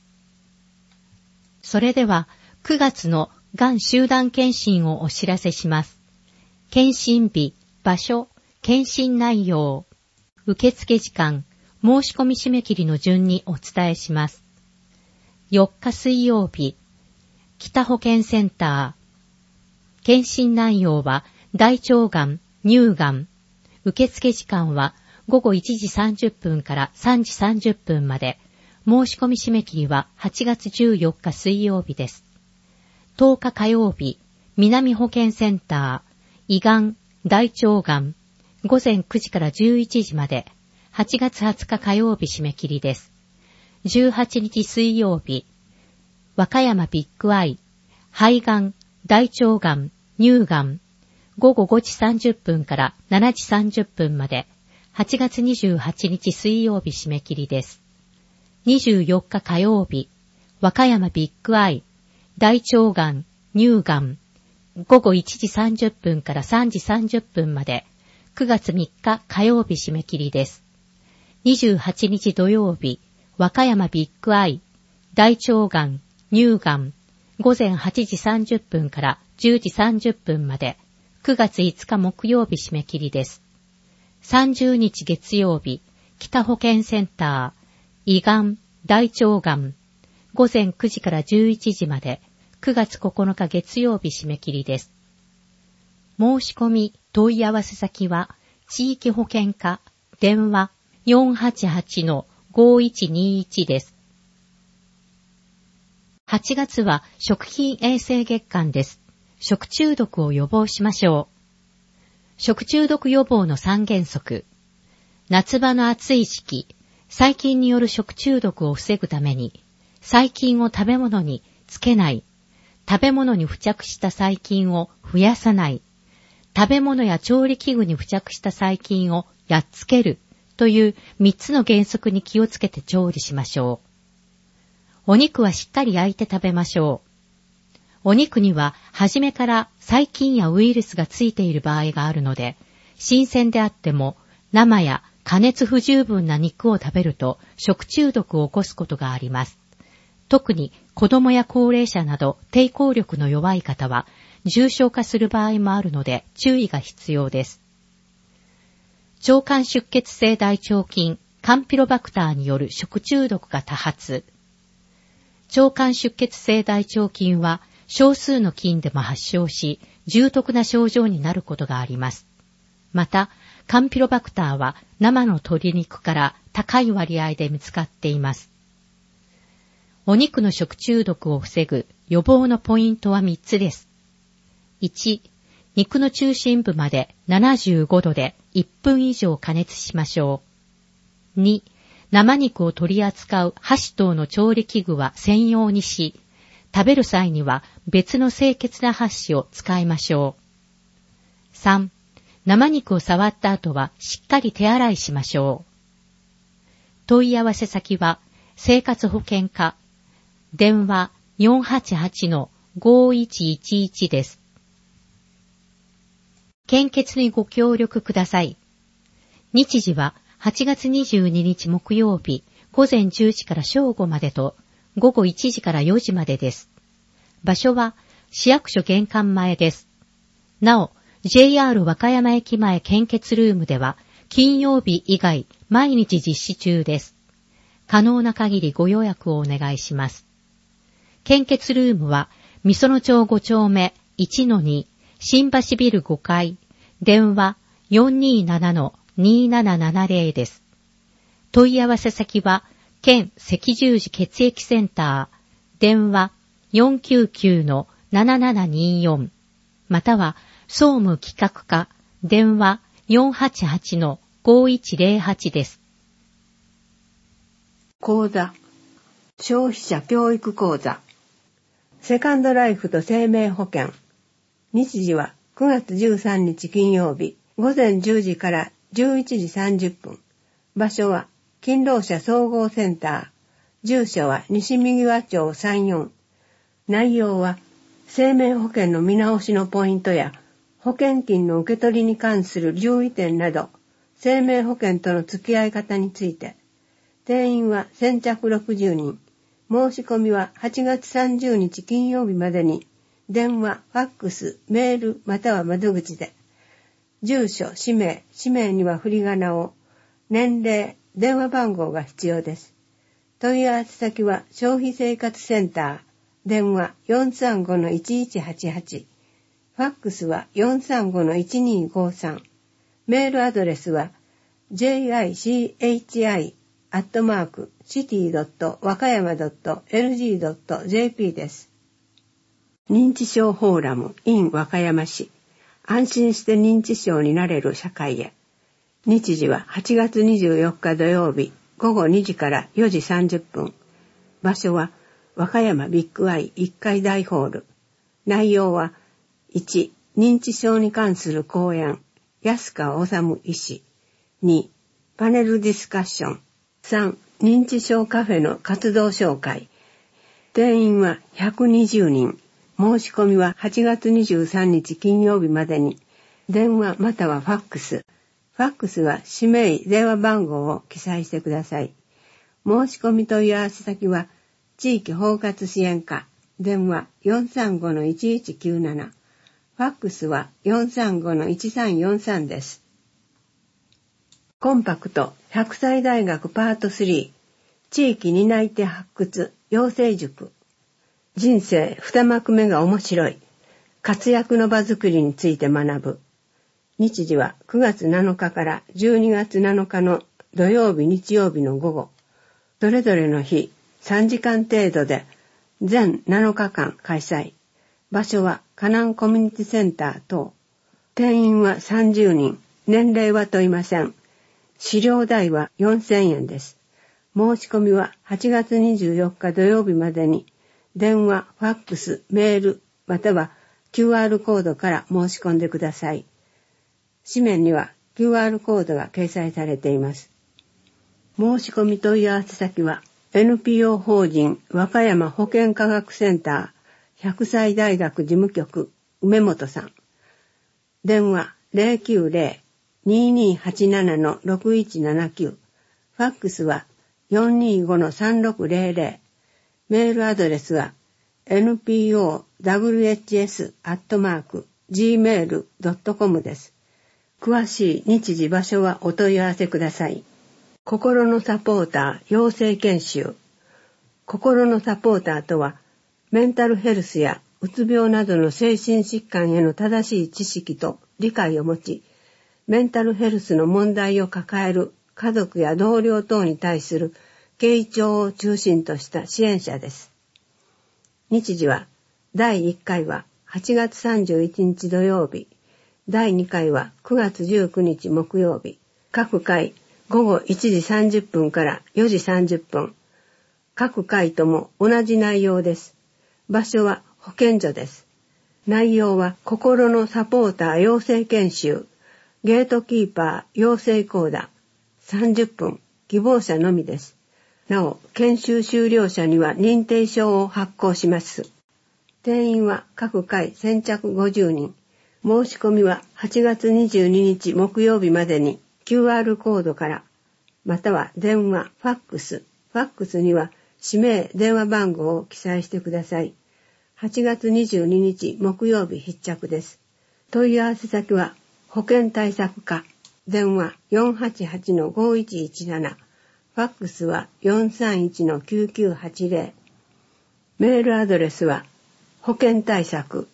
それでは9月のがん集団検診をお知らせします。検診日、場所、検診内容、受付時間、申し込み締め切りの順にお伝えします。4日水曜日、北保健センター。検診内容は大腸がん、乳がん。受付時間は午後1時30分から3時30分まで。申し込み締め切りは8月14日水曜日です。10日火曜日、南保健センター。 胃がん、大腸がん、午前9時から11時まで、8月20日火曜日締め切りです。18日水曜日、和歌山ビッグアイ、肺がん、大腸がん、乳がん、午後5時30分から7時30分まで、8月28日水曜日締め切りです。24日火曜日、和歌山ビッグアイ、大腸がん、乳がん、午後1時30分から3時30分まで、9月3日火曜日締め切りです。28日土曜日、和歌山ビッグアイ、大腸がん、乳がん、午前8時30分から10時30分まで、9月5日木曜日締め切りです。30日月曜日、北保健センター、胃がん、大腸がん、午前9時から11時まで、9月9日月曜日締め切りです。申し込み、問い合わせ先は、地域保健課、電話 488-5121 です。8月は食品衛生月間です。食中毒を予防しましょう。食中毒予防の3原則。夏場の暑い時期、細菌による食中毒を防ぐために、細菌を食べ物につけない。食べ物に付着した細菌を増やさない。食べ物や調理器具に付着した細菌をやっつけるという3つの原則に気をつけて調理しましょう。お肉はしっかり焼いて食べましょう。お肉には初めから細菌やウイルスがついている場合があるので、新鮮であっても生や加熱不十分な肉を食べると食中毒を起こすことがあります。特に子供や高齢者など抵抗力の弱い方は重症化する場合もあるので注意が必要です。腸管出血性大腸菌カンピロバクターによる食中毒が多発。腸管出血性大腸菌は少数の菌でも発症し、重篤な症状になることがあります。また、カンピロバクターは生の鶏肉から高い割合で見つかっています。お肉の食中毒を防ぐ予防のポイントは3つです。1、肉の中心部まで75度で1分以上加熱しましょう。2、生肉を取り扱う箸等の調理器具は専用にし、食べる際には別の清潔な箸を使いましょう。3、生肉を触った後はしっかり手洗いしましょう。問い合わせ先は生活保険課、電話 488-5111 です。献血にご協力ください。日時は8月22日木曜日午前10時から正午までと午後1時から4時までです。場所は市役所玄関前です。なお、JR 和歌山駅前献血ルームでは金曜日以外毎日実施中です。可能な限りご予約をお願いします。献血ルームはみその町5丁目 1-2 新橋ビル5階、電話 427-2770 です。問い合わせ先は県赤十字血液センター、電話 499-7724 または総務企画課、電話 488-5108 です。 講座、消費者教育講座、セカンドライフと生命保険。日時は9月13日金曜日午前10時から11時30分。場所は勤労者総合センター。住所は西右輪町34。内容は生命保険の見直しのポイントや保険金の受け取りに関する留意点など生命保険との付き合い方について。定員は先着60人。申し込みは8月30日金曜日までに電話、ファックス、メールまたは窓口で。住所、氏名には振り仮名を。年齢、電話番号が必要です。問い合わせ先は消費生活センター。電話 435-1188。ファックスは 435-1253。メールアドレスは jichi@city.wakayama.lg.jp です。認知症フォーラム in 和歌山市安心して認知症になれる社会へ。日時は8月24日土曜日午後2時から4時30分。場所は和歌山ビッグアイ1階大ホール。内容は1、認知症に関する講演、安川治医師。2、パネルディスカッション。3、認知症カフェの活動紹介。定員は120人。申し込みは8月23日金曜日までに。電話またはファックス。ファックスは氏名、電話番号を記載してください。申し込み問い合わせ先は地域包括支援課。電話 435-1197。ファックスは 435-1343 です。コンパクト100歳大学パート3。地域担い手発掘養成塾。人生2幕目が面白い。活躍の場づくりについて学ぶ。日時は9月7日から12月7日の土曜日日曜日の午後。それぞれの日3時間程度で全7日間開催。場所は河南コミュニティセンター等。定員は30人。年齢は問いません。資料代は4000円です。申し込みは8月24日土曜日までに、電話、ファックス、メール、または QR コードから申し込んでください。紙面には QR コードが掲載されています。申し込み問い合わせ先は NPO 法人和歌山保健科学センター100歳大学事務局梅本さん。電話 090-2287-6179。ファックスは 425-3600。メールアドレスは npowhs@gmail.com です。詳しい日時場所はお問い合わせください。心のサポーター養成研修。心のサポーターとは、メンタルヘルスやうつ病などの精神疾患への正しい知識と理解を持ち、メンタルヘルスの問題を抱える家族や同僚等に対する傾聴を中心とした支援者です。日時は第1回は8月31日土曜日、第2回は9月19日木曜日、各回午後1時30分から4時30分。各回とも同じ内容です。場所は保健所です。内容は心のサポーター養成研修、ゲートキーパー養成講座、30分、希望者のみです。なお、研修修了者には認定証を発行します。定員は各回先着50人。申し込みは8月22日木曜日までに QR コードから、または電話、ファックス。ファックスには氏名、電話番号を記載してください。8月22日木曜日必着です。問い合わせ先は保健対策課。電話 488-5117。ファックスは 431-9980。メールアドレスは保健対策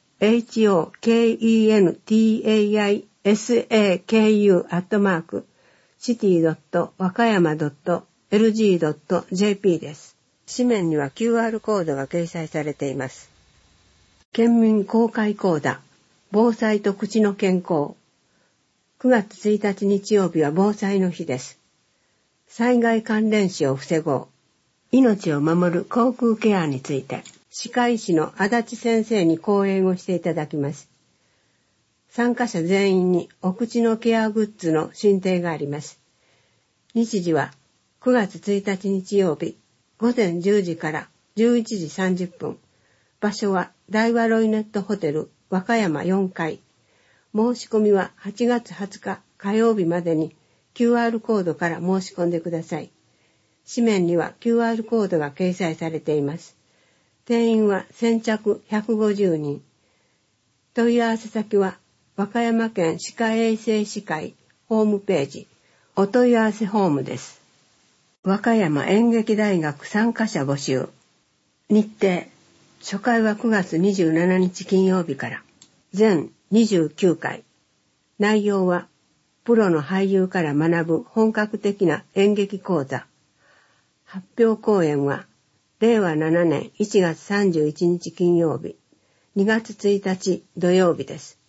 hokentaisaku@city.wakayama.lg.jp です。紙面には QR コードが掲載されています。県民公開講座防災と口の健康。9月1日日曜日は防災の日です。災害関連死を防ごう。命を守る口腔ケアについて、歯科医師の足立先生に講演をしていただきます。参加者全員にお口のケアグッズの進呈があります。日時は9月1日日曜日、午前10時から11時30分。場所は大和ロイネットホテル和歌山4階。申し込みは8月20日火曜日までにQR コードから申し込んでください。紙面には QR コードが掲載されています。定員は先着150人。問い合わせ先は和歌山県歯科衛生士会ホームページ、お問い合わせフォームです。和歌山演劇大学参加者募集。日程、初回は9月27日金曜日から。全29回。内容はプロの俳優から学ぶ本格的な演劇講座。発表公演は令和7年1月31日金曜日、2月1日土曜日です。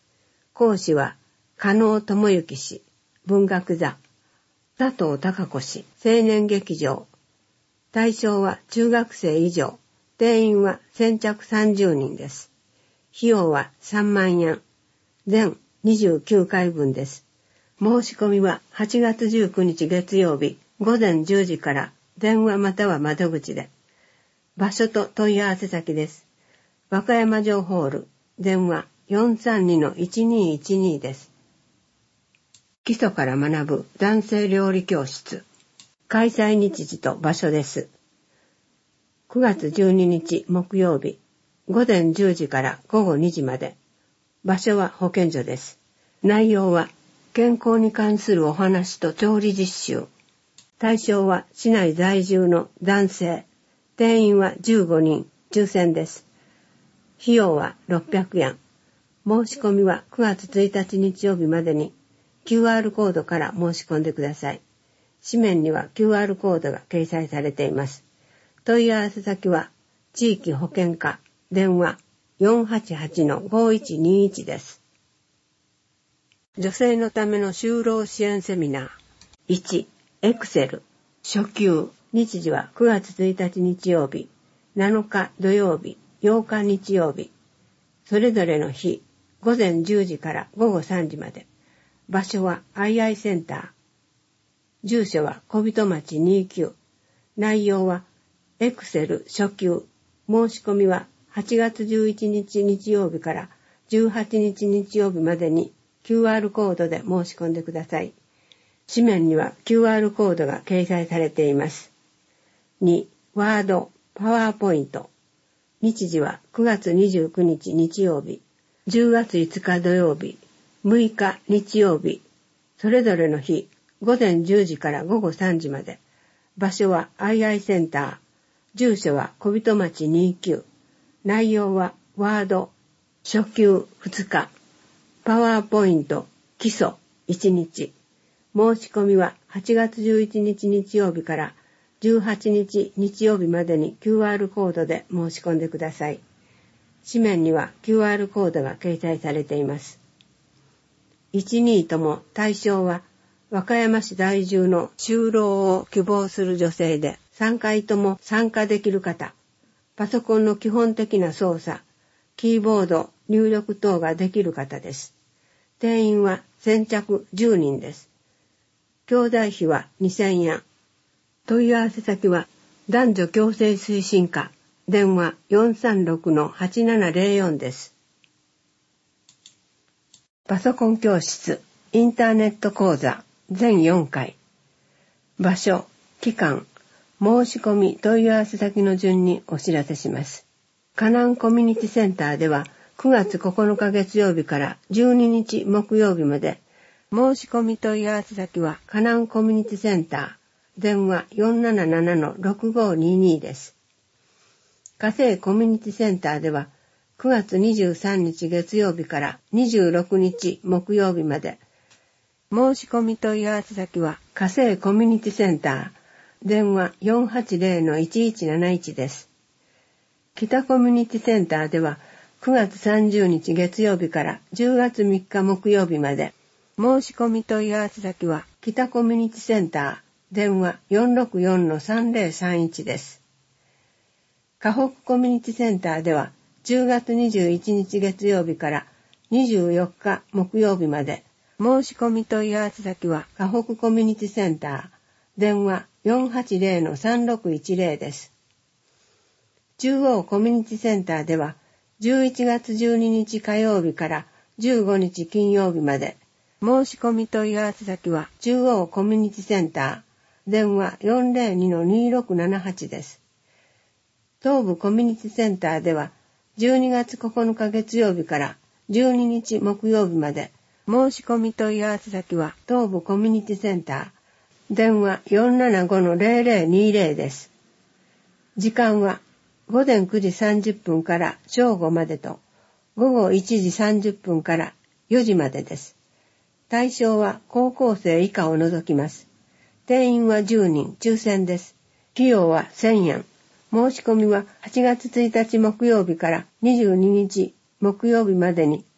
講師は加納智之氏、文学座、佐藤孝子氏、青年劇場。対象は中学生以上。定員は先着30人です。費用は3万円。全29回分です。申し込みは8月19日月曜日午前10時から電話または窓口で。場所と問い合わせ先です。和歌山城ホール、電話 432-1212 です。基礎から学ぶ男性料理教室。開催日時と場所です。9月12日木曜日、午前10時から午後2時まで。場所は保健所です。内容は健康に関するお話と調理実習。対象は市内在住の男性。定員は15人、抽選です。費用は600円。申し込みは9月1日日曜日までに QR コードから申し込んでください。紙面には QR コードが掲載されています。問い合わせ先は地域保健課、電話 488-5121 です。女性のための就労支援セミナー。1、エクセル。初級。日時は9月1日日曜日、7日土曜日、8日日曜日。それぞれの日、午前10時から午後3時まで。場所は II センター。住所は小人町29。内容はエクセル初級。申し込みは8月11日日曜日から18日日曜日までに QR コードで申し込んでください。紙面には QR コードが掲載されています。2、ワード、パワーポイント。日時は9月29日日曜日、10月5日土曜日、6日日曜日。それぞれの日、午前10時から午後3時まで。場所は II センター。住所は小人町29。内容はワード、初級2日。パワーポイント、基礎1日。申し込みは8月11日日曜日から18日日曜日までに QR コードで申し込んでください。紙面には QR コードが掲載されています。1、2とも対象は和歌山市在住の就労を希望する女性で3回とも参加できる方。パソコンの基本的な操作、キーボード、入力等ができる方です。定員は先着10人です。教材費は2000円。問い合わせ先は男女共生推進課、電話 436-8704 です。パソコン教室、インターネット講座、全4回。場所、期間、申し込み問い合わせ先の順にお知らせします。河南コミュニティセンターでは9月9日月曜日から12日木曜日まで、申し込み問い合わせ先は河南コミュニティセンター、電話 477-6522 です。加西コミュニティセンターでは9月23日月曜日から26日木曜日まで。申し込み問い合わせ先は加西コミュニティセンター、電話 480-1171 です。北コミュニティセンターでは9月30日月曜日から10月3日木曜日まで。申し込み問い合わせ先は北コミュニティセンター、電話 464-3031 です。河北コミュニティセンターでは10月21日月曜日から24日木曜日まで。申し込み問い合わせ先は河北コミュニティセンター、電話 480-3610 です。中央コミュニティセンターでは11月12日火曜日から15日金曜日まで。申し込み問い合わせ先は中央コミュニティセンター、電話 402-2678 です。東部コミュニティセンターでは12月9日月曜日から12日木曜日まで。申し込み問い合わせ先は東部コミュニティセンター、電話 475-0020 です。時間は午前9時30分から正午までと、午後1時30分から4時までです。対象は高校生以下を除きます。定員は10人、抽選です。費用は1000円。申し込みは8月1日木曜日から22日木曜日までに、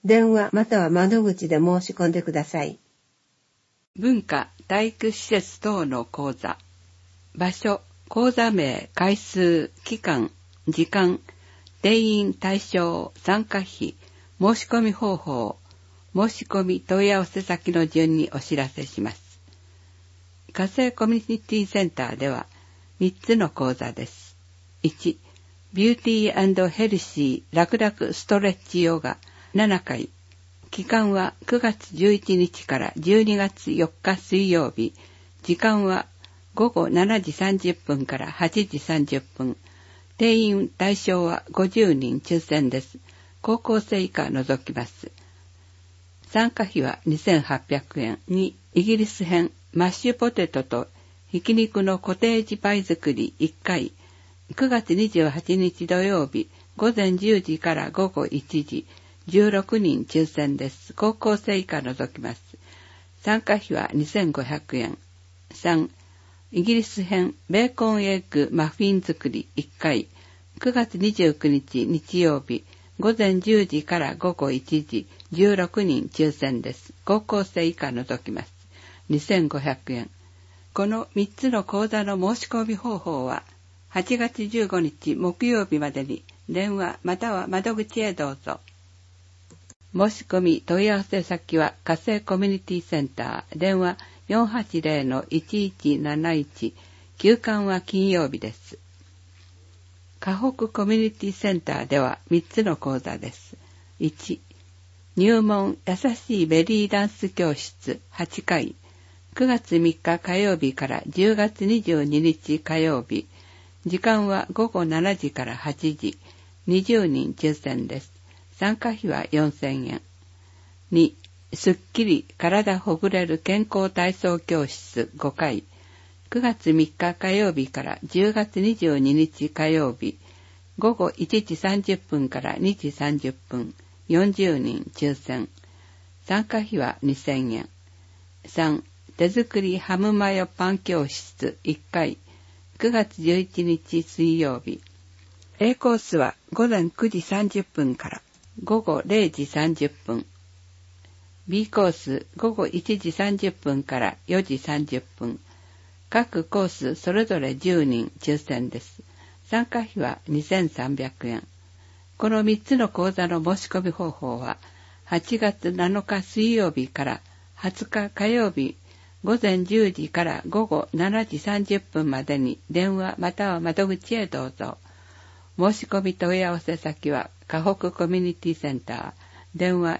電話または窓口で申し込んでください。 文化・体育施設等の講座。場所、講座名、回数、期間、時間、定員対象、参加費、申し込み方法、申し込み問い合わせ先の順にお知らせします。火星コミュニティセンターでは3つの講座です。1、ビューティー&ヘルシー楽々ストレッチヨガ7回。期間は9月11日から12月4日水曜日。時間は午後7時30分から8時30分。定員対象は50人抽選です。高校生以下除きます。参加費は2800円。2、イギリス編マッシュポテトとひき肉のコテージパイ作り1回。9月28日土曜日午前10時から午後1時。16人抽選です。高校生以下除きます。参加費は2500円。3、イギリス編ベーコンエッグマフィン作り1回。9月29日日曜日午前10時から午後1時。16人抽選です。高校生以下除きます。2500円。この3つの講座の申し込み方法は8月15日木曜日までに電話または窓口へどうぞ。申し込み問い合わせ先は火星コミュニティセンター電話 480-1171 休館は金曜日です。河北コミュニティセンターでは3つの講座です。1、入門優しいベリーダンス教室8回。9月3日火曜日から10月22日火曜日。時間は午後7時から8時。20人抽選です。参加費は4000円。2、すっきり体ほぐれる健康体操教室5回。9月3日火曜日から10月22日火曜日。午後1時30分から2時30分。40人抽選。参加費は2000円。3、手作りハムマヨパン教室1回。9月11日水曜日。A コースは午前9時30分から午後0時30分。B コース午後1時30分から4時30分。各コースそれぞれ10人抽選です。参加費は2300円。この3つの講座の申し込み方法は8月7日水曜日から20日火曜日午前10時から午後7時30分までに電話または窓口へどうぞ。申し込み問い合わせ先は河北コミュニティセンター電話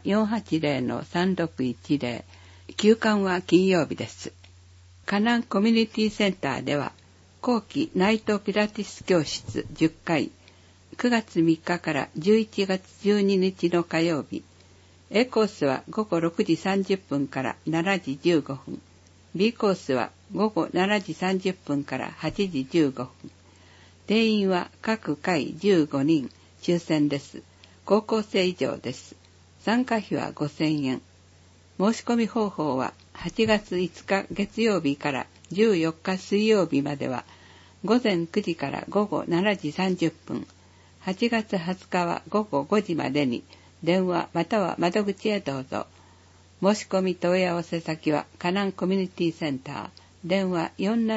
480-3610 休館は金曜日です。河南コミュニティセンターでは後期ナイトピラティス教室10回。9月3日から11月12日の火曜日。A コースは午後6時30分から7時15分。B コースは午後7時30分から8時15分。定員は各回15人抽選です。高校生以上です。参加費は5000円。申し込み方法は8月5日月曜日から14日水曜日までは午前9時から午後7時30分。8月20日は午後5時までに電話または窓口へどうぞ。申し込み問い合わせ先は河南コミュニティセンター電話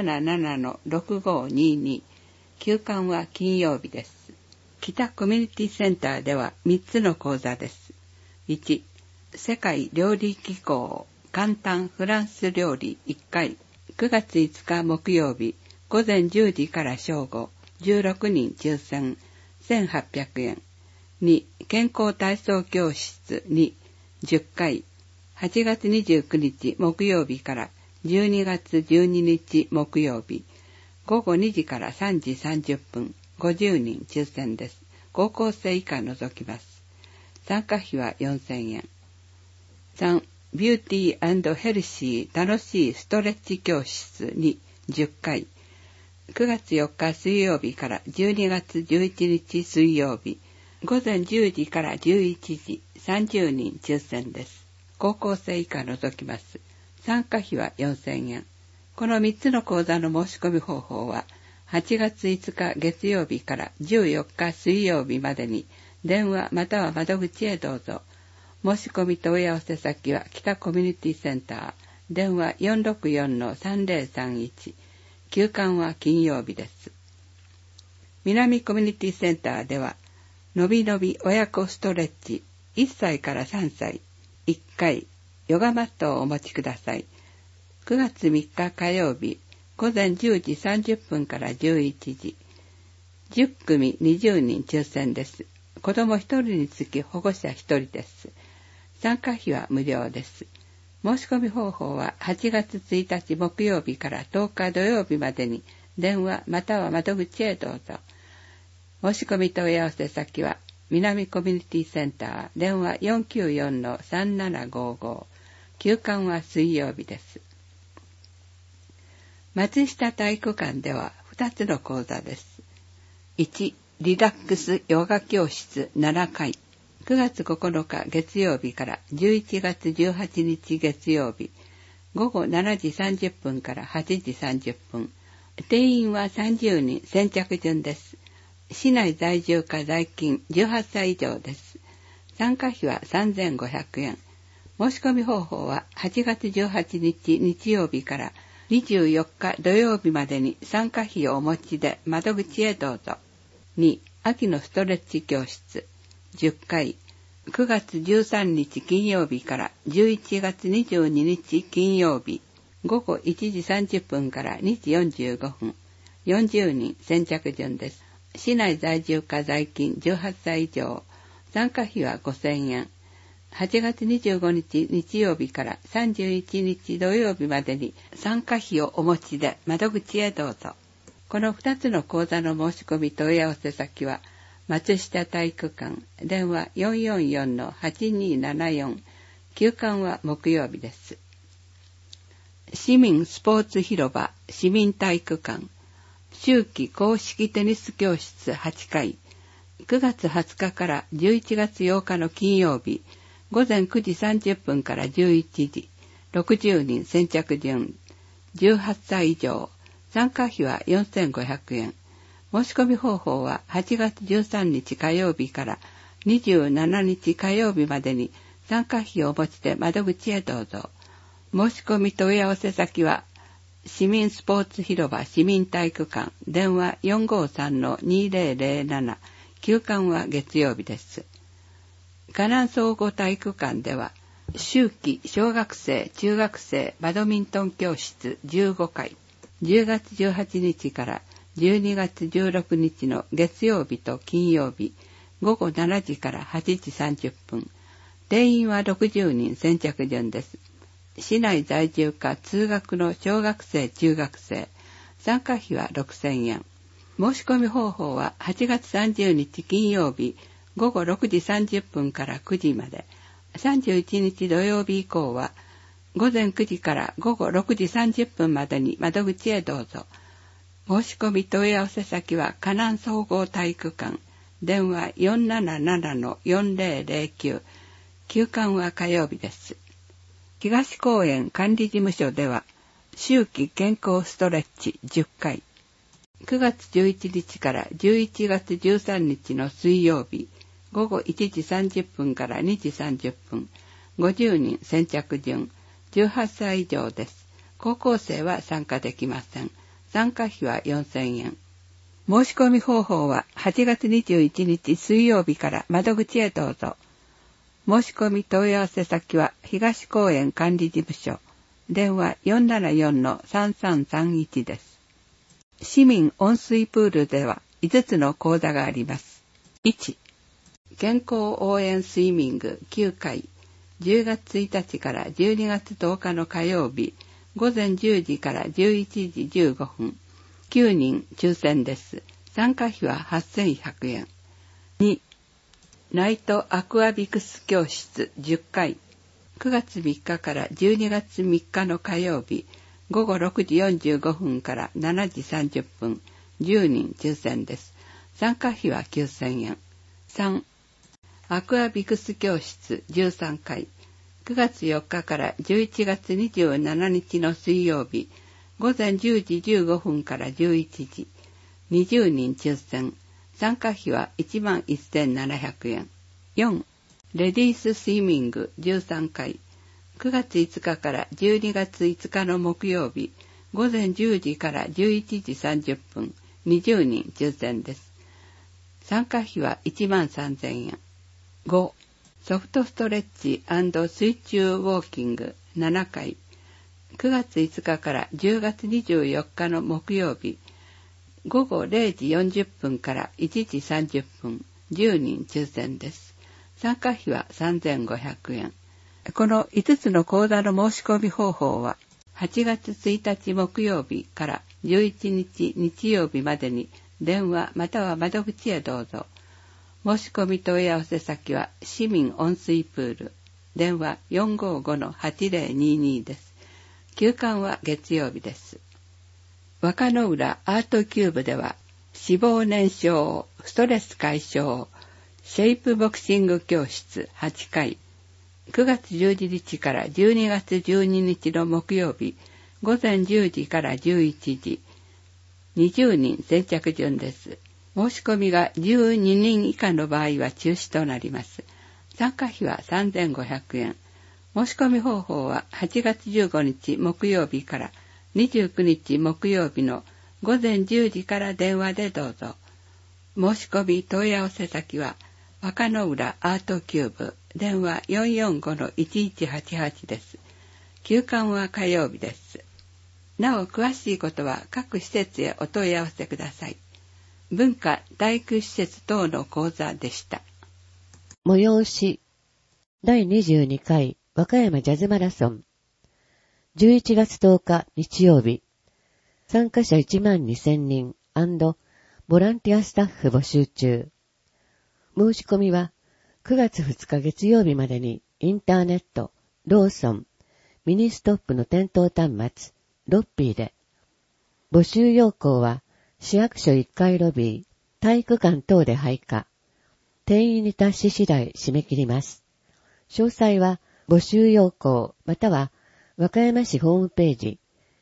477-6522 休館は金曜日です。北コミュニティセンターでは3つの講座です。1、世界料理機構簡単フランス料理1回。9月5日木曜日午前10時から正午。16人抽選1800円。2、健康体操教室2、10回。8月29日木曜日から12月12日木曜日。午後2時から3時30分。50人抽選です。高校生以下除きます。参加費は4000円。3、ビューティー&ヘルシー楽しいストレッチ教室2、10回。9月4日水曜日から12月11日水曜日。午前10時から11時30人抽選です。高校生以下除きます。参加費は4000円。この3つの講座の申し込み方法は8月5日月曜日から14日水曜日までに電話または窓口へどうぞ。 申し込みと問い合わせ先は北コミュニティセンター、電話 464-3031、休館は金曜日です。南コミュニティセンターでは、のびのび親子ストレッチ1歳から3歳1回ヨガマットをお持ちください。9月3日火曜日午前10時30分から11時。10組20人抽選です。子供1人につき保護者1人です。参加費は無料です。申し込み方法は8月1日木曜日から10日土曜日までに電話または窓口へどうぞ。申し込み問い合わせ先は南コミュニティセンター電話 494-3755、休館は水曜日です。松下体育館では2つの講座です。1、リラックスヨガ教室7回。9月9日月曜日から11月18日月曜日、午後7時30分から8時30分。定員は30人、先着順です。市内在住か在勤18歳以上です。参加費は3500円。申し込み方法は8月18日日曜日から24日土曜日までに参加費をお持ちで窓口へどうぞ。2、秋のストレッチ教室10回。9月13日金曜日から11月22日金曜日、午後1時30分から2時45分。40人先着順です。市内在住か在勤18歳以上。参加費は5000円。8月25日日曜日から31日土曜日までに参加費をお持ちで窓口へどうぞ。この2つの講座の申し込み問い合わせ先は松下体育館電話 444-8274、休館は木曜日です。市民スポーツ広場市民体育館秋季公式テニス教室8回。9月20日から11月8日の金曜日、午前9時30分から11時。60人先着順。18歳以上。参加費は4500円。申し込み方法は8月13日火曜日から27日火曜日までに参加費をお持ちで窓口へどうぞ。申し込み問い合わせ先は市民スポーツ広場市民体育館電話 453-2007、休館は月曜日です。河南総合体育館では秋季小学生中学生バドミントン教室15回。10月18日から12月16日の月曜日と金曜日、午後7時から8時30分。定員は60人先着順です。市内在住か通学の小学生中学生。参加費は6000円。申し込み方法は8月30日金曜日、午後6時30分から9時まで。31日土曜日以降は、午前9時から午後6時30分までに窓口へどうぞ。申し込み問い合わせ先は河南総合体育館電話 477-4009、休館は火曜日です。東公園管理事務所では秋季健康ストレッチ10回。9月11日から11月13日の水曜日、午後1時30分から2時30分。50人先着順。18歳以上です。高校生は参加できません。参加費は4000円。申し込み方法は8月21日水曜日から窓口へどうぞ。申し込み問い合わせ先は東公園管理事務所電話 474-3331 です。市民温水プールでは5つの講座があります。1、健康応援スイミング9回。10月1日から12月10日の火曜日、午前10時から11時15分。9人抽選です。参加費は8100円。2、ナイトアクアビクス教室10回。9月3日から12月3日の火曜日、午後6時45分から7時30分。10人抽選です。参加費は9000円。3、アクアビクス教室13回。9月4日から11月27日の水曜日、午前10時15分から11時。20人抽選。参加費は 11,700 円。4、 レディーススイミング13回、9月5日から12月5日の木曜日、午前10時から11時30分、20人抽選です。参加費は13,000円。5、ソフトストレッチ&水中ウォーキング7回、9月5日から10月24日の木曜日、午後0時40分から1時30分、10人抽選です。参加費は3,500円。この5つの講座の申し込み方法は、8月1日木曜日から11日日曜日までに電話または窓口へどうぞ。申し込み問い合わせ先は市民温水プール。電話 455-8022 です。休館は月曜日です。若野浦アートキューブでは、脂肪燃焼、ストレス解消、シェイプボクシング教室8回、9月12日から12月12日の木曜日、午前10時から11時、20人先着順です。申し込みが12人以下の場合は中止となります。参加費は3,500円。申し込み方法は8月15日木曜日から29日木曜日の午前10時から電話でどうぞ。申し込み問い合わせ先は若野浦アートキューブ、電話 445-1188 です。休館は火曜日です。なお詳しいことは各施設へお問い合わせください。文化体育施設等の講座でした。 催し第22回和歌山ジャズマラソン11月10日日曜日、参加者12,000人&ボランティアスタッフ募集中。申し込みは9月2日月曜日までにインターネット、ローソン、ミニストップの店頭端末、ロッピーで。募集要項は市役所1階ロビー、体育館等で配下。定員に達し次第締め切ります。詳細は募集要項または和歌山市ホームページ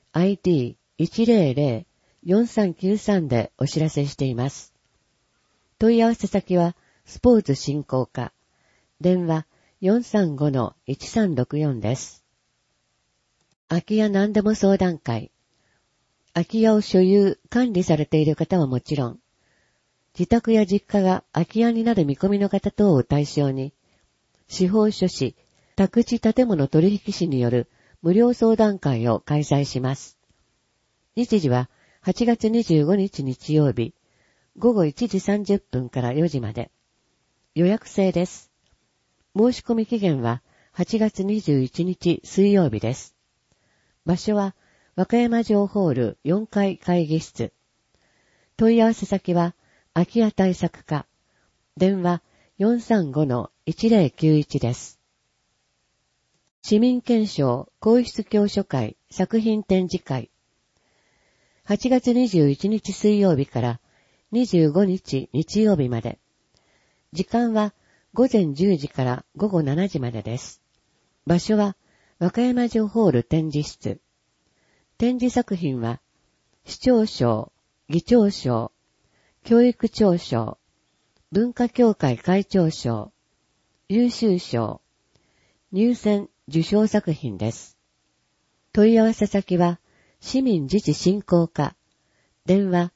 ID100-4393 でお知らせしています。問い合わせ先はスポーツ振興課、電話 435-1364 です。空き家何でも相談会。空き家を所有、管理されている方はもちろん、自宅や実家が空き家になる見込みの方等を対象に、司法書士、宅地建物取引士による無料相談会を開催します。日時は8月25日日曜日、午後1時30分から4時まで。予約制です。申し込み期限は8月21日水曜日です。場所は和歌山城ホール4階会議室。問い合わせ先は空き家対策課。電話 435-1091 です。市民憲章皇室教書会作品展示会。8月21日水曜日から25日日曜日まで。時間は午前10時から午後7時までです。場所は和歌山城ホール展示室。展示作品は市長賞、議長賞、教育長賞、文化協会会長賞、優秀賞、入選受賞作品です。問い合わせ先は市民自治振興課、電話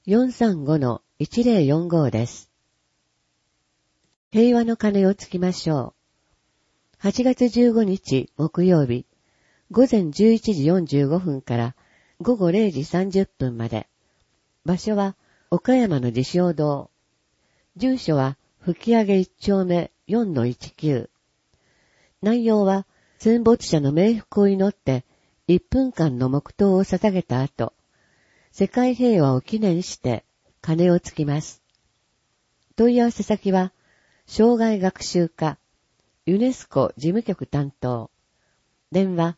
435-1045 です。平和の鐘をつきましょう。8月15日木曜日、午前11時45分から午後0時30分まで。場所は岡山の自称堂。住所は吹上1丁目 4-19。内容は戦没者の冥福を祈って1分間の黙祷を捧げた後、世界平和を記念して鐘をつきます。問い合わせ先は生涯学習課ユネスコ事務局担当。電話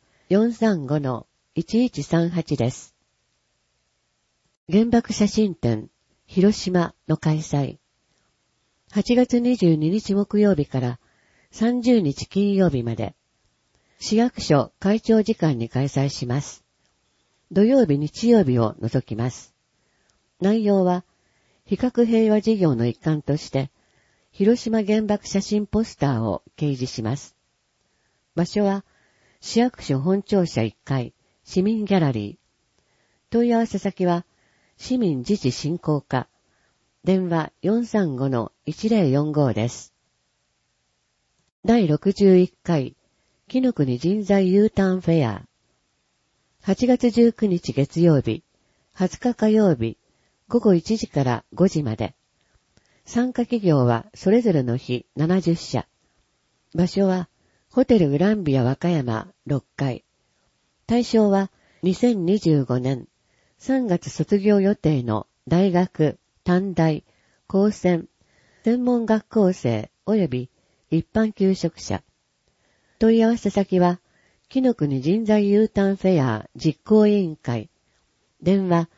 435-1138 です。原爆写真展広島の開催。8月22日木曜日から30日金曜日まで、市役所会長時間に開催します。土曜日日曜日を除きます。内容は、非核平和事業の一環として、 広島原爆写真ポスターを掲示します。場所は、市役所本庁舎1階、市民ギャラリー。問い合わせ先は、市民自治振興課。電話 435-1045 です。第61回、紀の国人材 U ターンフェア。8月19日月曜日、20日火曜日、午後1時から5時まで。参加企業はそれぞれの日70社。場所は、ホテルグランビア和歌山6階。対象は2025年3月卒業予定の大学、短大、高専、専門学校生及び一般求職者。問い合わせ先は、紀の国人材 U ターンフェア実行委員会。電話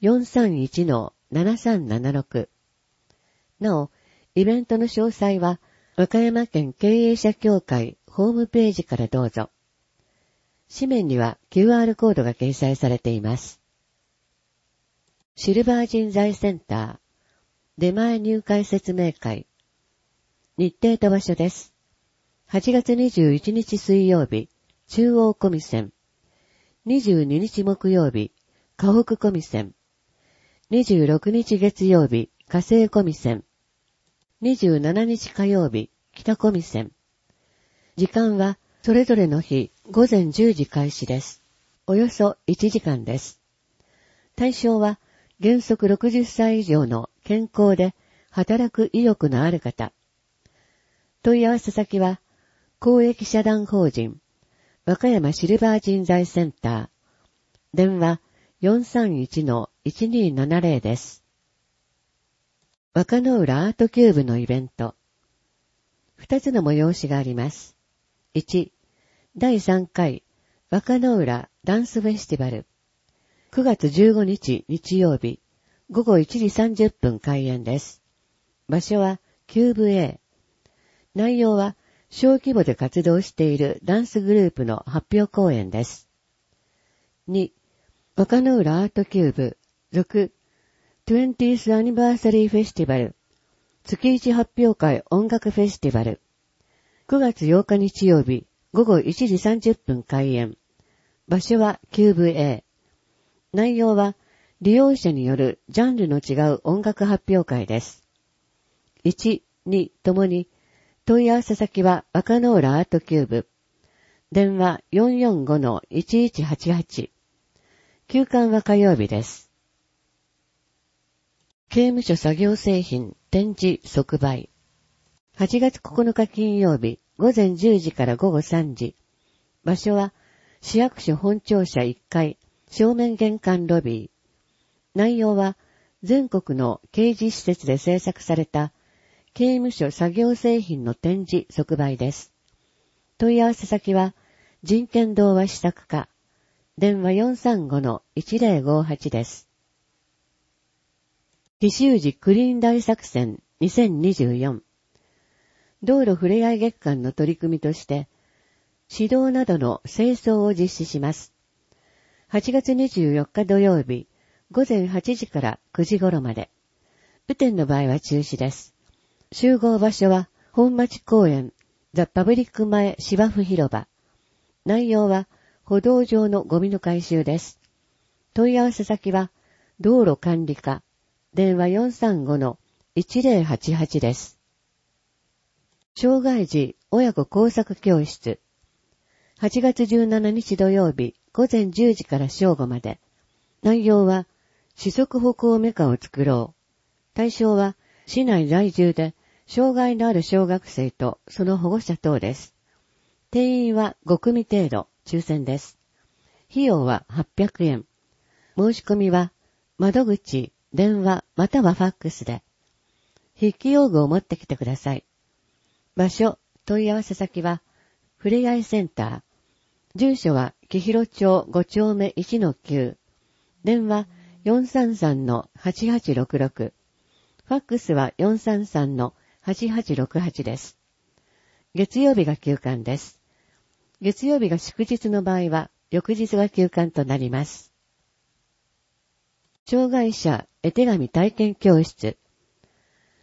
431-7376。なお、イベントの詳細は、和歌山県経営者協会ホームページからどうぞ。紙面には QR コードが掲載されています。シルバー人材センター、出前入会説明会。日程と場所です。8月21日水曜日、中央小見線。22日木曜日、河北小見線。26日月曜日、火星小見線。27日火曜日、北小見線。時間は、それぞれの日、午前10時開始です。およそ1時間です。対象は、原則60歳以上の健康で働く意欲のある方。問い合わせ先は、公益社団法人、和歌山シルバー人材センター。電話 431-1270 です。和歌の浦アートキューブのイベント。2つの催しがあります。1、第3回和歌の浦ダンスフェスティバル。9月15日日曜日、午後1時30分開演です。場所はキューブ A。内容は小規模で活動しているダンスグループの発表公演です。2、和歌の浦アートキューブ続 20th アニバーサリーフェスティバル月一発表会音楽フェスティバル。9月8日日曜日午後1時30分開演。場所はキューブ A。内容は利用者によるジャンルの違う音楽発表会です。1、2ともに問い合わせ先は和歌の浦アートキューブ。電話 445-1188。休館は火曜日です。刑務所作業製品展示即売。8月9日金曜日午前10時から午後3時。場所は市役所本庁舎1階正面玄関ロビー。内容は全国の刑事施設で制作された刑務所作業製品の展示即売です。問い合わせ先は人権童話試作課。電話 435-1058 です。紀州路クリーン大作戦2024。道路ふれあい月間の取り組みとして、指導などの清掃を実施します。8月24日土曜日、午前8時から9時頃まで。雨天の場合は中止です。集合場所は本町公園、ザ・パブリック前芝生広場。内容は歩道上のゴミの回収です。問い合わせ先は道路管理課。電話 435-1088 です。障害児親子工作教室。8月17日土曜日午前10時から正午まで。内容は四足歩行メカを作ろう。対象は市内在住で障害のある小学生とその保護者等です。定員は5組程度、抽選です。費用は800円。申し込みは窓口、電話またはファックスで。筆記用具を持ってきてください。場所、問い合わせ先はふれあいセンター。住所は紀広町5丁目 1-9。電話 433-8866。ファックスは 433-8868 です。月曜日が休館です。月曜日が祝日の場合は翌日が休館となります。障害者絵手紙体験教室。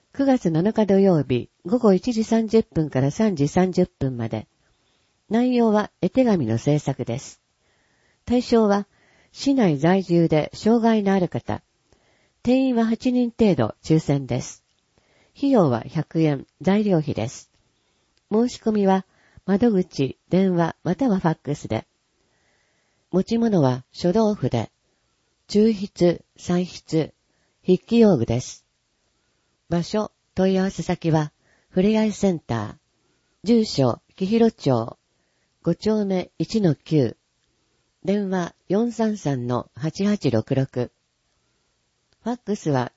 9月7日土曜日午後1時30分から3時30分まで。内容は絵手紙の制作です。対象は市内在住で障害のある方。定員は8人程度抽選です。費用は100円、材料費です。申し込みは窓口、電話またはファックスで。持ち物は書道筆、抽筆、採筆、筆記用具です。場所、問い合わせ先はふれあいセンター。住所、紀広町、5丁目 1-9。電話 433-8866。ファックスは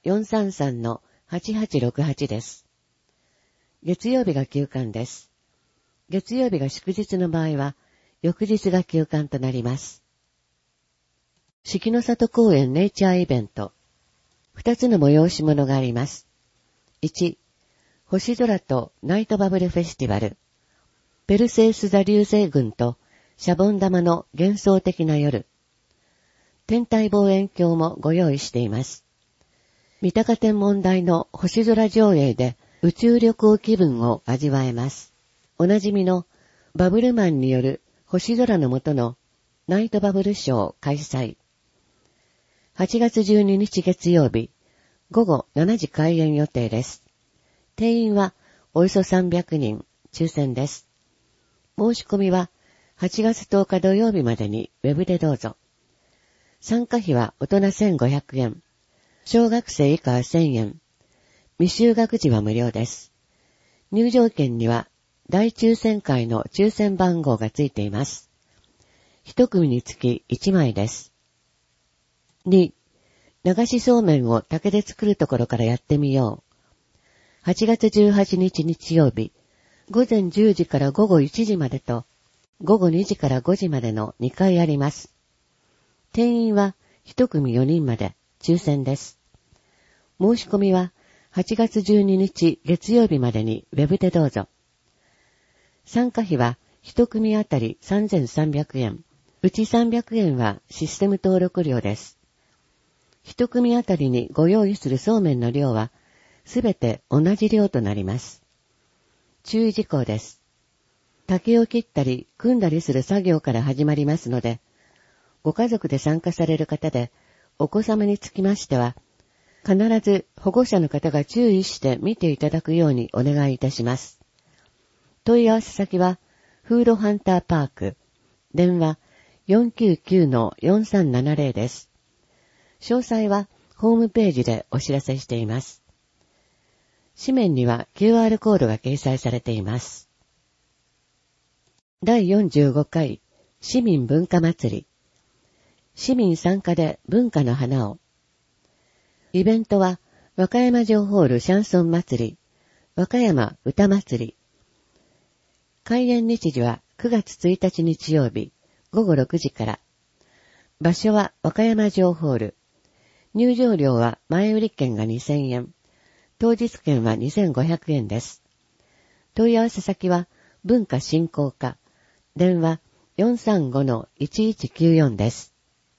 433-8868 です。月曜日が休館です。月曜日が祝日の場合は、翌日が休館となります。四季の里公園ネイチャーイベント。2つの催し物があります。1、星空とナイトバブルフェスティバル。ペルセウス座流星群とシャボン玉の幻想的な夜。天体望遠鏡もご用意しています。三鷹天文台の星空上映で宇宙旅行気分を味わえます。おなじみのバブルマンによる星空の下のナイトバブルショー開催。8月12日月曜日、午後7時開演予定です。定員はおよそ300人、抽選です。申し込みは8月10日土曜日までにウェブでどうぞ。参加費は大人1500円、小学生以下は1000円、未就学児は無料です。入場券には大抽選会の抽選番号がついています。一組につき1枚です。2、流しそうめんを竹で作るところからやってみよう。8月18日日曜日、午前10時から午後1時までと、午後2時から5時までの2回あります。定員は一組4人まで、抽選です。申し込みは8月12日月曜日までにウェブでどうぞ。参加費は一組あたり3300円、うち300円はシステム登録料です。一組あたりにご用意するそうめんの量はすべて同じ量となります。注意事項です。竹を切ったり組んだりする作業から始まりますので、ご家族で参加される方でお子様につきましては、必ず保護者の方が注意して見ていただくようにお願いいたします。問い合わせ先はフードハンターパーク、電話 499-4370 です。詳細はホームページでお知らせしています。紙面には QR コードが掲載されています。第45回市民文化祭り。市民参加で文化の花を。イベントは和歌山城ホールシャンソン祭り、和歌山歌祭り。開演日時は9月1日日曜日午後6時から。場所は和歌山城ホール。入場料は前売り券が2000円、当日券は2500円です。問い合わせ先は文化振興課、電話 435-1194 です。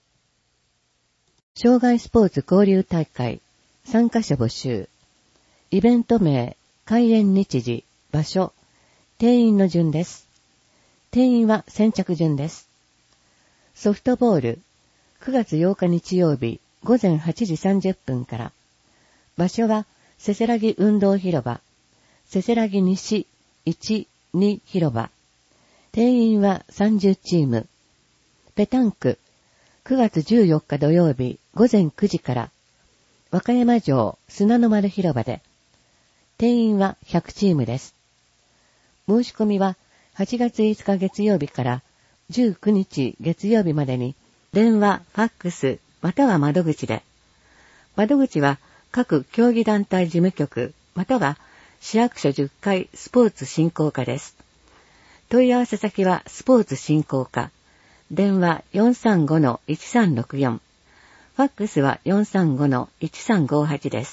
障害スポーツ交流大会、参加者募集。イベント名、開演日時、場所、定員の順です。定員は先着順です。ソフトボール、9月8日日曜日、午前8時30分から。場所は、せせらぎ運動広場、せせらぎ西1、2広場。定員は30チーム。ペタンク、9月14日土曜日、午前9時から。和歌山城砂の丸広場で。定員は100チームです。申し込みは、8月5日月曜日から19日月曜日までに、電話、ファックス、または窓口で。窓口は各競技団体事務局、または市役所10階スポーツ振興課です。問い合わせ先はスポーツ振興課。電話 435-1364。ファックスは 435-1358 です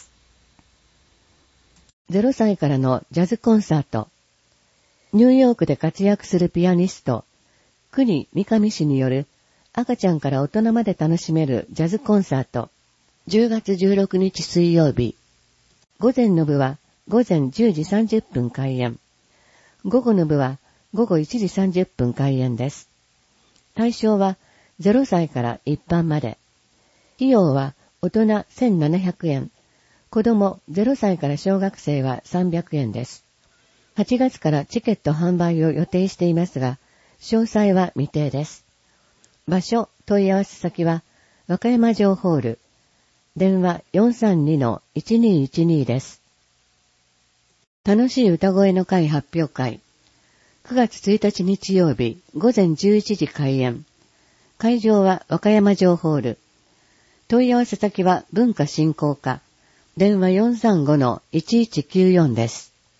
。0歳からのジャズコンサート。ニューヨークで活躍するピアニスト、国三上氏による赤ちゃんから大人まで楽しめるジャズコンサート。10月16日水曜日。午前の部は午前10時30分開演。午後の部は午後1時30分開演です。対象は0歳から一般まで。費用は大人1700円。子供0歳から小学生は300円です。8月からチケット販売を予定していますが、詳細は未定です。場所、問い合わせ先は、和歌山城ホール。電話 432-1212 です。楽しい歌声の会発表会。9月1日日曜日、午前11時開演。会場は和歌山城ホール。問い合わせ先は文化振興課。電話 435-1194 です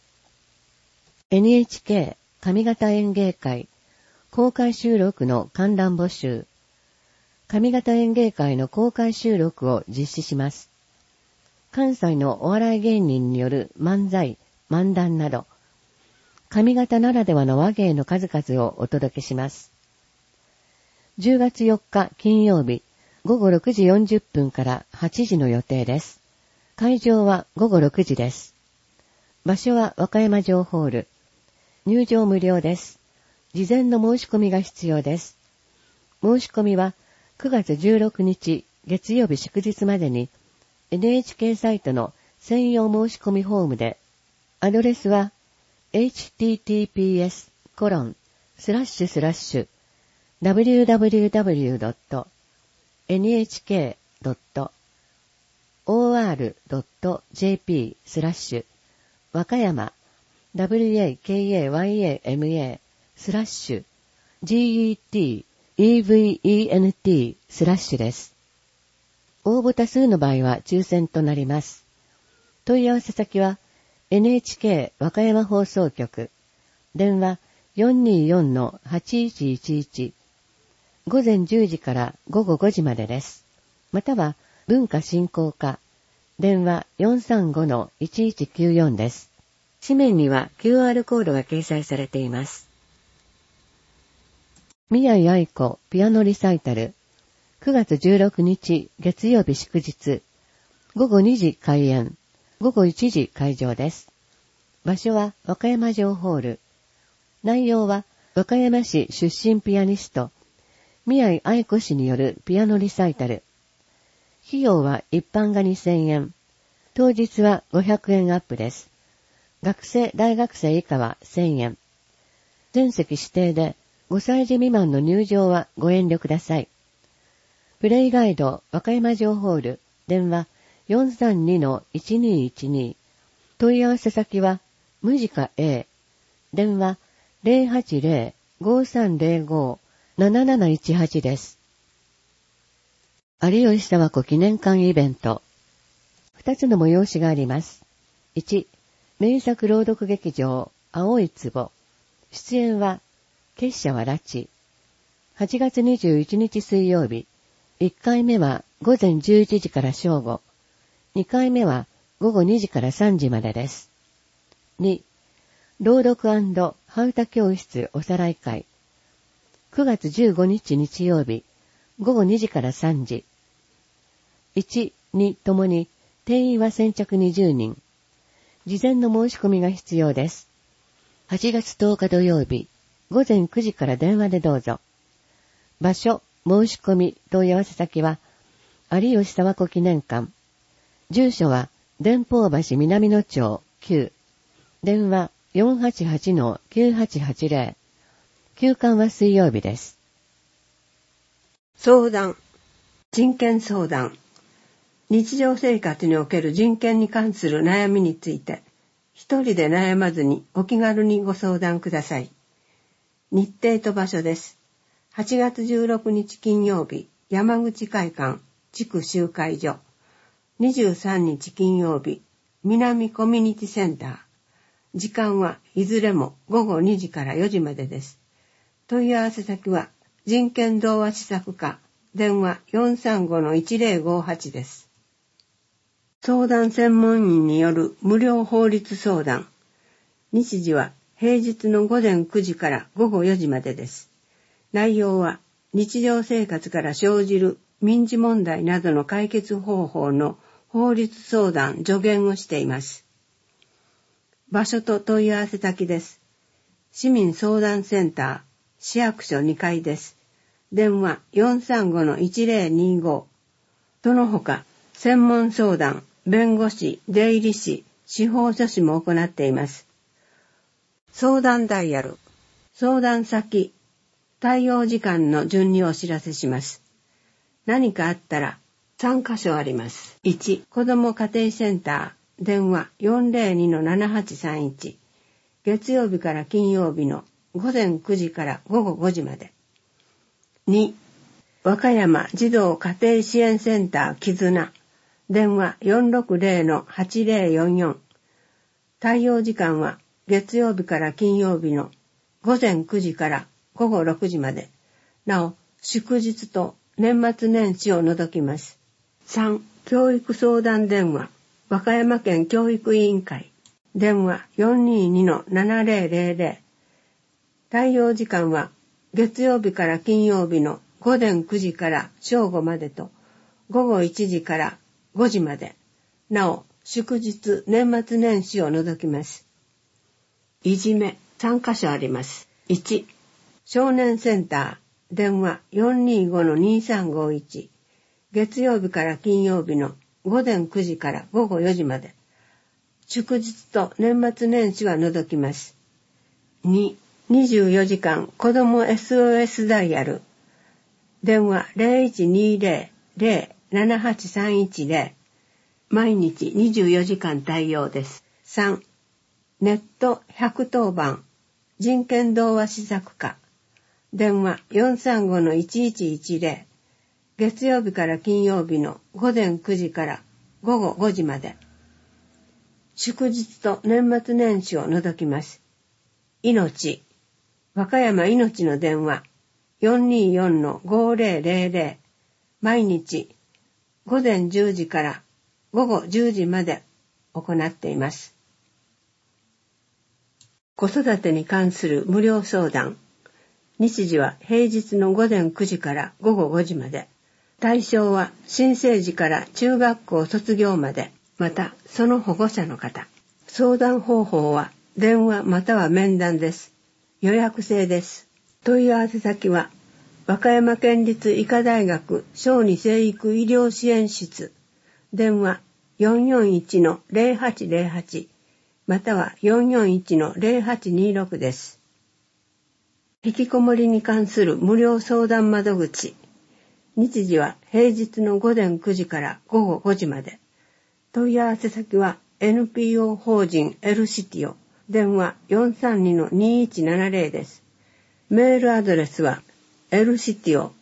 。NHK 上方演芸会公開収録の観覧募集。上方演芸会の公開収録を実施します。関西のお笑い芸人による漫才、漫談など、上方ならではの話芸の数々をお届けします。10月4日金曜日、午後6時40分から8時の予定です。会場は午後6時です。場所は和歌山城ホール。入場無料です。事前の申し込みが必要です。申し込みは9月16日月曜日祝日までに NHK サイトの専用申し込みフォームで、アドレスは https://www.nhk.or.jp/ 和歌山wakayama/getevent/ です。応募多数の場合は抽選となります。問い合わせ先は NHK 和歌山放送局。電話 424-8111。午前10時から午後5時までです。または文化振興課。電話 435-1194 です。紙面には QR コードが掲載されています。宮井愛子ピアノリサイタル。9月16日月曜日祝日。午後2時開演。午後1時会場です。場所は和歌山城ホール。内容は和歌山市出身ピアニスト、宮井愛子氏によるピアノリサイタル。費用は一般が2000円。当日は500円アップです。学生、大学生以下は1000円。全席指定で5歳児未満の入場はご遠慮ください。プレイガイド和歌山城ホール。電話 432-1212。問い合わせ先はムジカ A。電話 080-5305-7718 です。有吉佐和子記念館イベント。2つの催しがあります。1、名作朗読劇場青い壺。出演は結社は拉致。8月21日水曜日。1回目は午前11時から正午。2回目は午後2時から3時までです。2、朗読&ハウタ教室おさらい会。9月15日日曜日。午後2時から3時。1、2ともに定員は先着20人。事前の申し込みが必要です。8月10日土曜日。午前9時から電話でどうぞ。場所、申し込み、問い合わせ先は、有吉佐和子記念館。住所は、電報橋南野町9。電話 488-9880。休館は水曜日です。 相談。人権相談。日常生活における人権に関する悩みについて、一人で悩まずにお気軽にご相談ください。日程と場所です。8月16日金曜日、山口会館地区集会所。23日金曜日、南コミュニティセンター。時間はいずれも午後2時から4時までです。問い合わせ先は人権同和施策課。電話 435-1058 です。相談専門員による無料法律相談。日時は平日の午前9時から午後4時までです。内容は日常生活から生じる民事問題などの解決方法の法律相談助言をしています。 場所と問い合わせ先です。市民相談センター、市役所2階です。電話 435-1025。その他、専門相談、弁護士、税理士、司法書士も行っています。相談ダイヤル、相談先、対応時間の順にお知らせします。何かあったら3カ所あります。1、子ども家庭センター、電話 402-7831。月曜日から金曜日の午前9時から午後5時まで。2、和歌山児童家庭支援センター絆、電話 460-8044。対応時間は月曜日から金曜日の午前9時から午後6時まで。なお、祝日と年末年始を除きます。3、教育相談電話、和歌山県教育委員会、電話 422-7000。対応時間は月曜日から金曜日の午前9時から正午までと午後1時から5時まで。なお、祝日、年末年始を除きます。いじめ、3カ所あります。1、少年センター、電話 425-2351。月曜日から金曜日の午前9時から午後4時まで。祝日と年末年始は除きます。2、24時間子ども SOS ダイヤル。電話 0120-078-310。毎日24時間対応です。3、ネット110番人権童話施策課。電話 435-1110。月曜日から金曜日の午前9時から午後5時まで。祝日と年末年始を除きます。命、和歌山命の電話 424-5000。毎日午前10時から午後10時まで行っています。子育てに関する無料相談。日時は平日の午前9時から午後5時まで。対象は新生児から中学校卒業まで、またその保護者の方。相談方法は電話または面談です。予約制です。問い合わせ先は和歌山県立医科大学小児生育医療支援室。電話 441-0808 または 441-0826 です。引きこもりに関する無料相談窓口。日時は平日の午前9時から午後5時まで。問い合わせ先は NPO 法人エルシティオ。電話 432-2170 です。メールアドレスはエルシティオ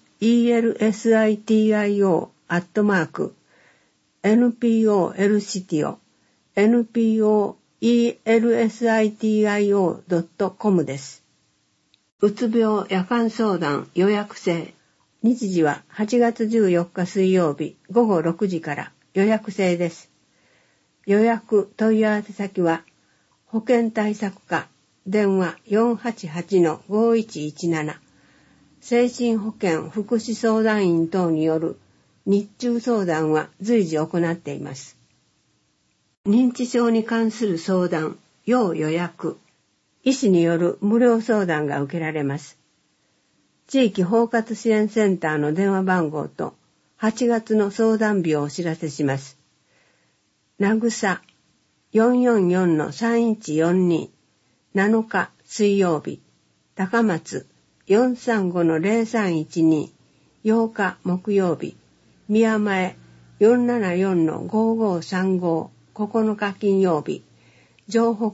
elsitio@npolsitio npolsitio.com です。うつ病夜間相談予約制。日時は8月14日水曜日午後6時から予約制です。予約問い合わせ先は保健対策課電話 488-5117 精神保健福祉相談員等による日中相談は随時行っています。認知症に関する相談、要予約、医師による無料相談が受けられます。地域包括支援センターの電話番号と8月の相談日をお知らせします。なぐさ 444-3142 7日水曜日、高松 435-0312 8日木曜日、宮前 474-5535 9日金曜日、城北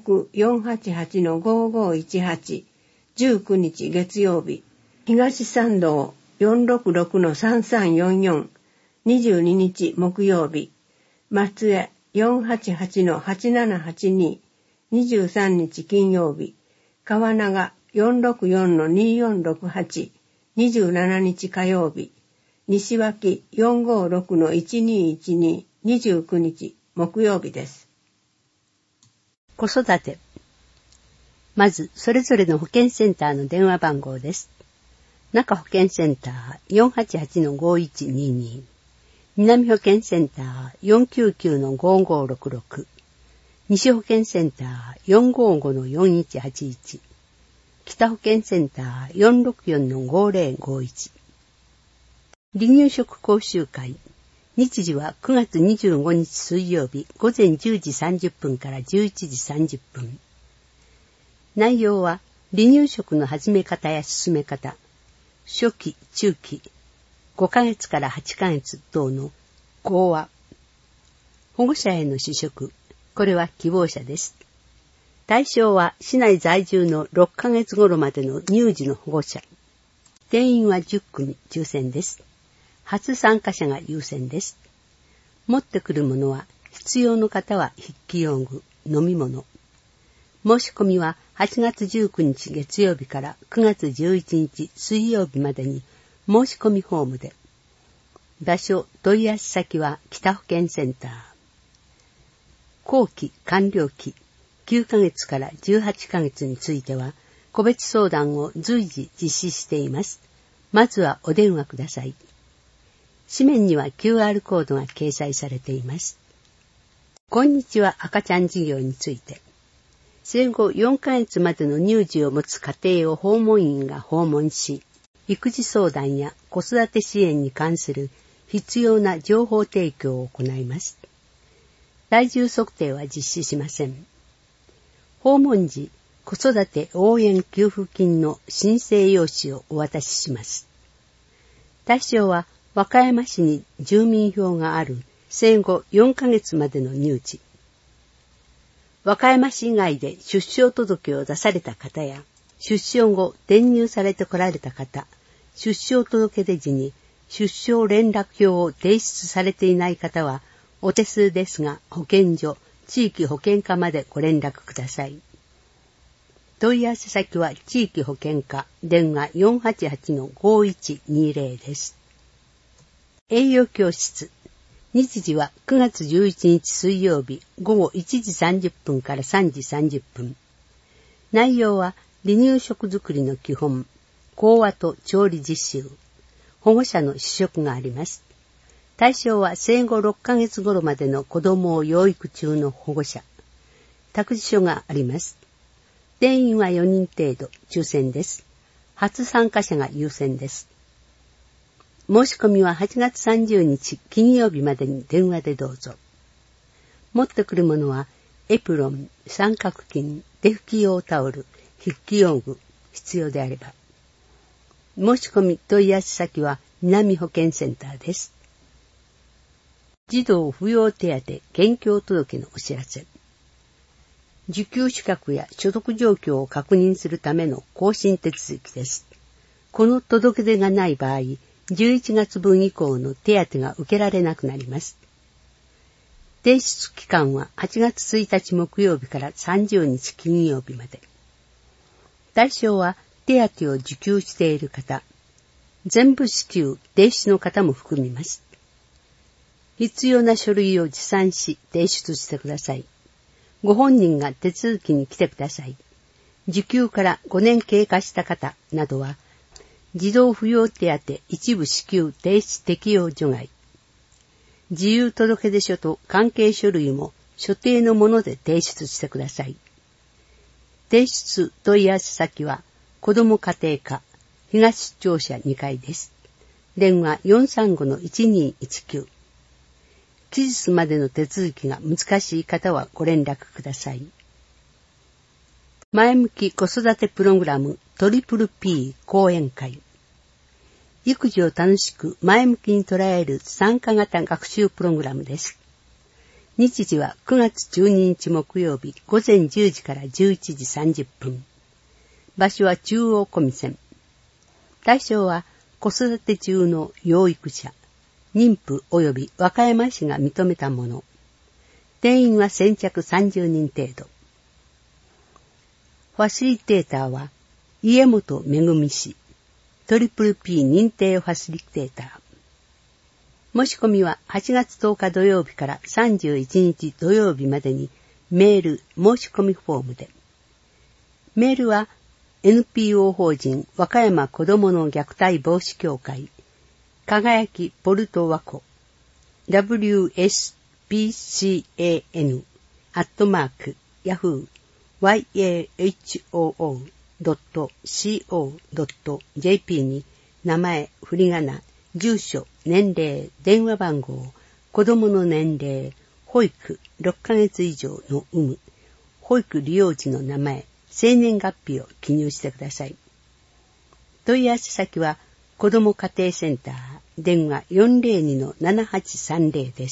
488-5518 19日月曜日、東参道 466-3344 22日木曜日、松江 488-8782 23日金曜日、川長 464-2468 27日火曜日、西脇 456-1212 29日木曜日です。 子育て。まず、それぞれの保健センターの電話番号です。中保健センター 488-5122。南保健センター 499-5566。 西保健センター 455-4181、北保健センター 464-5051。離乳食講習会。日時は9月25日水曜日午前10時30分から11時30分。内容は離乳食の始め方や進め方、初期、中期、5ヶ月から8ヶ月等の講話。保護者への試食。これは希望者です。対象は市内在住の6ヶ月頃までの乳児の保護者。定員は10組抽選です。初参加者が優先です。持ってくるものは必要の方は筆記用具、飲み物。申し込みは8月19日月曜日から9月11日水曜日までに申し込みフォームで。場所、問い合わせ先は北保健センター。後期、完了期、9ヶ月から18ヶ月については、個別相談を随時実施しています。まずはお電話ください。紙面には QR コードが掲載されています。こんにちは赤ちゃん事業について。生後4ヶ月までの乳児を持つ家庭を訪問員が訪問し、育児相談や子育て支援に関する必要な情報提供を行います。体重測定は実施しません。訪問時、子育て応援給付金の申請用紙をお渡しします。対象は和歌山市に住民票がある生後4ヶ月までの乳児。和歌山市以外で出生届を出された方や、出生後転入されてこられた方、出生届出時に出生連絡票を提出されていない方は、お手数ですが保健所、地域保健課までご連絡ください。問い合わせ先は地域保健課、電話 488-5120 です。栄養教室。日時は9月11日水曜日午後1時30分から3時30分。内容は離乳食作りの基本、講話と調理実習。保護者の試食があります。対象は生後6ヶ月頃までの子供を養育中の保護者。託児所があります。定員は4人程度、抽選です。初参加者が優先です。申し込みは8月30日金曜日までに電話でどうぞ。持ってくるものはエプロン、三角巾、手拭き用タオル、筆記用具、必要であれば。申し込み問い合わせ先は南保健センターです。児童扶養手当現況届のお知らせ。受給資格や所得状況を確認するための更新手続きです。この届け出がない場合、11月分以降の手当が受けられなくなります。提出期間は8月1日木曜日から30日金曜日まで。対象は手当を受給している方、全部支給停止の方も含みます。必要な書類を持参し提出してください。ご本人が手続きに来てください。受給から5年経過した方などは、児童扶養手当一部支給停止適用除外。自由届出書と関係書類も所定のもので提出してください。提出問い合わせ先は、子ども家庭課、東庁舎2階です。電話 435-1219。期日までの手続きが難しい方はご連絡ください。前向き子育てプログラム TPP 講演会。育児を楽しく前向きに捉える参加型学習プログラムです。日時は9月12日木曜日午前10時から11時30分。場所は中央小見線。対象は子育て中の養育者、妊婦及び和歌山市が認めたもの。定員は先着30人程度。ファシリテーターは家本めぐみ氏、TPP 認定ファシリテーター。申し込みは8月10日土曜日から31日土曜日までにメール申し込みフォームで。メールは NPO 法人和歌山子どもの虐待防止協会輝きポルトワコ WSPCAN yahoo.co.jp に名前、振り仮名、住所、年齢、電話番号、子供の年齢、保育6ヶ月以上の有無、保育利用時の名前、生年月日を記入してください。問い合わせ先は、子ども家庭センター、電話 402-7830 です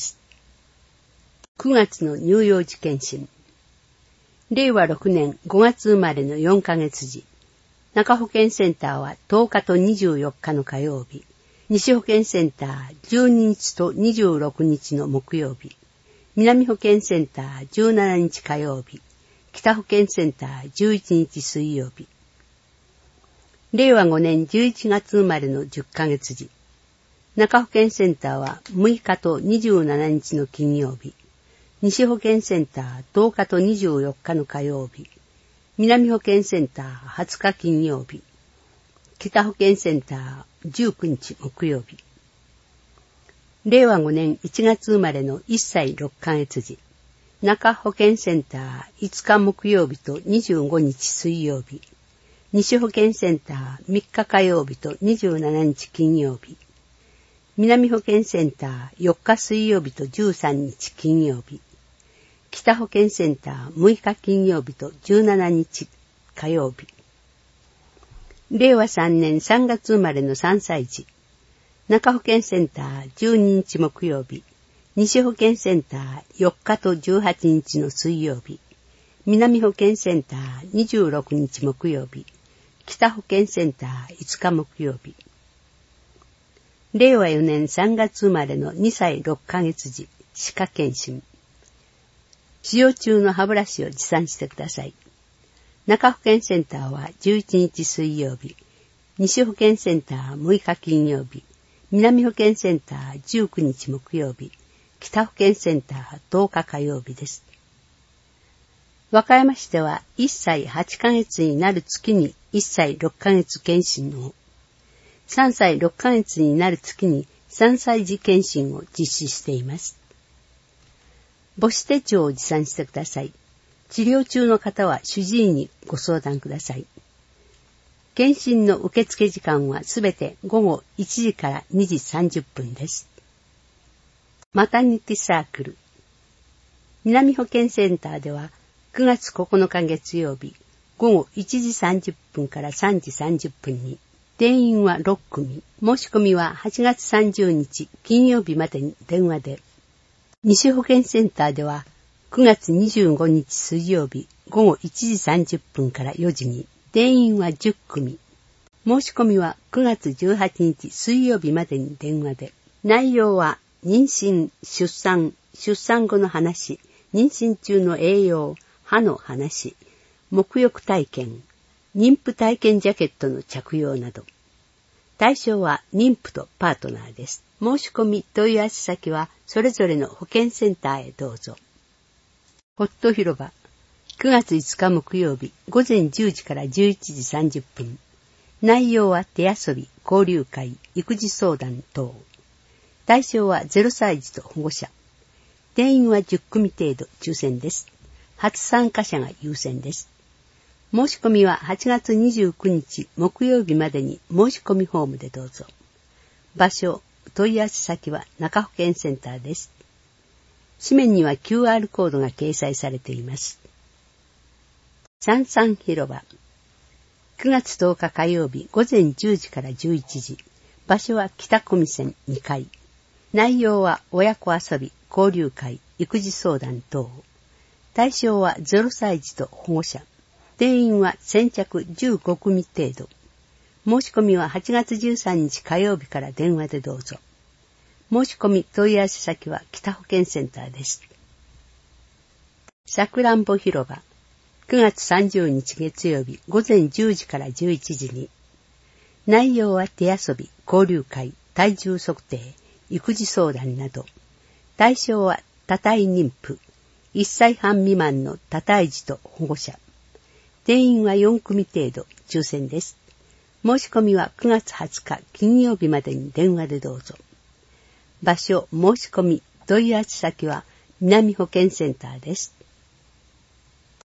。9月の乳幼児検診。令和6年5月生まれの4ヶ月時、中保健センターは10日と24日の火曜日、西保健センター12日と26日の木曜日、南保健センター17日火曜日、北保健センター11日水曜日。令和5年11月生まれの10ヶ月時、中保健センターは6日と27日の金曜日、西保健センター10日と24日の火曜日、南保健センター20日金曜日、北保健センター19日木曜日。令和5年1月生まれの1歳6ヶ月時、中保健センター5日木曜日と25日水曜日、西保健センター3日火曜日と27日金曜日、南保健センター4日水曜日と13日金曜日、北保健センター6日金曜日と17日火曜日。令和3年3月生まれの3歳児、中保健センター12日木曜日、西保健センター4日と18日の水曜日、南保健センター26日木曜日、北保健センター5日木曜日。令和4年3月生まれの2歳6ヶ月時、歯科検診。使用中の歯ブラシを持参してください。中保健センターは11日水曜日、西保健センター6日金曜日、南保健センター19日木曜日、北保健センター10日火曜日です。和歌山市では1歳8ヶ月になる月に1歳6ヶ月検診を、3歳6ヶ月になる月に3歳児検診を実施しています。母子手帳を持参してください。治療中の方は主治医にご相談ください。検診の受付時間はすべて午後1時から2時30分です。マタニティサークル。南保健センターでは9月9日月曜日午後1時30分から3時30分に定員は6組、申し込みは8月30日金曜日までに電話で。西保健センターでは9月25日水曜日午後1時30分から4時に定員は10組。申し込みは9月18日水曜日までに電話で。内容は妊娠、出産後の話、妊娠中の栄養、歯の話、沐浴体験、妊婦体験ジャケットの着用など。対象は妊婦とパートナーです。申し込み問い合わせ先はそれぞれの保健センターへどうぞ。ホット広場、9月5日木曜日午前10時から11時30分。内容は手遊び、交流会、育児相談等。対象は0歳児と保護者。定員は10組程度、抽選です。初参加者が優先です。申し込みは8月29日木曜日までに申し込みフォームでどうぞ。場所、問い合わせ先は中保健センターです。紙面には QR コードが掲載されています。三々広場。9月10日火曜日午前10時から11時。場所は北小見線2階。内容は親子遊び、交流会、育児相談等。対象は0歳児と保護者。定員は先着15組程度。申し込みは8月13日火曜日から電話でどうぞ。申し込み問い合わせ先は北保健センターです。さくらんぼ広場。9月30日月曜日午前10時から11時に。内容は手遊び、交流会、体重測定、育児相談など。対象は多胎妊婦、1歳半未満の多胎児と保護者。定員は4組程度、抽選です。申し込みは9月20日金曜日までに電話でどうぞ。場所、申し込み、問い合わせ先は南保健センターです。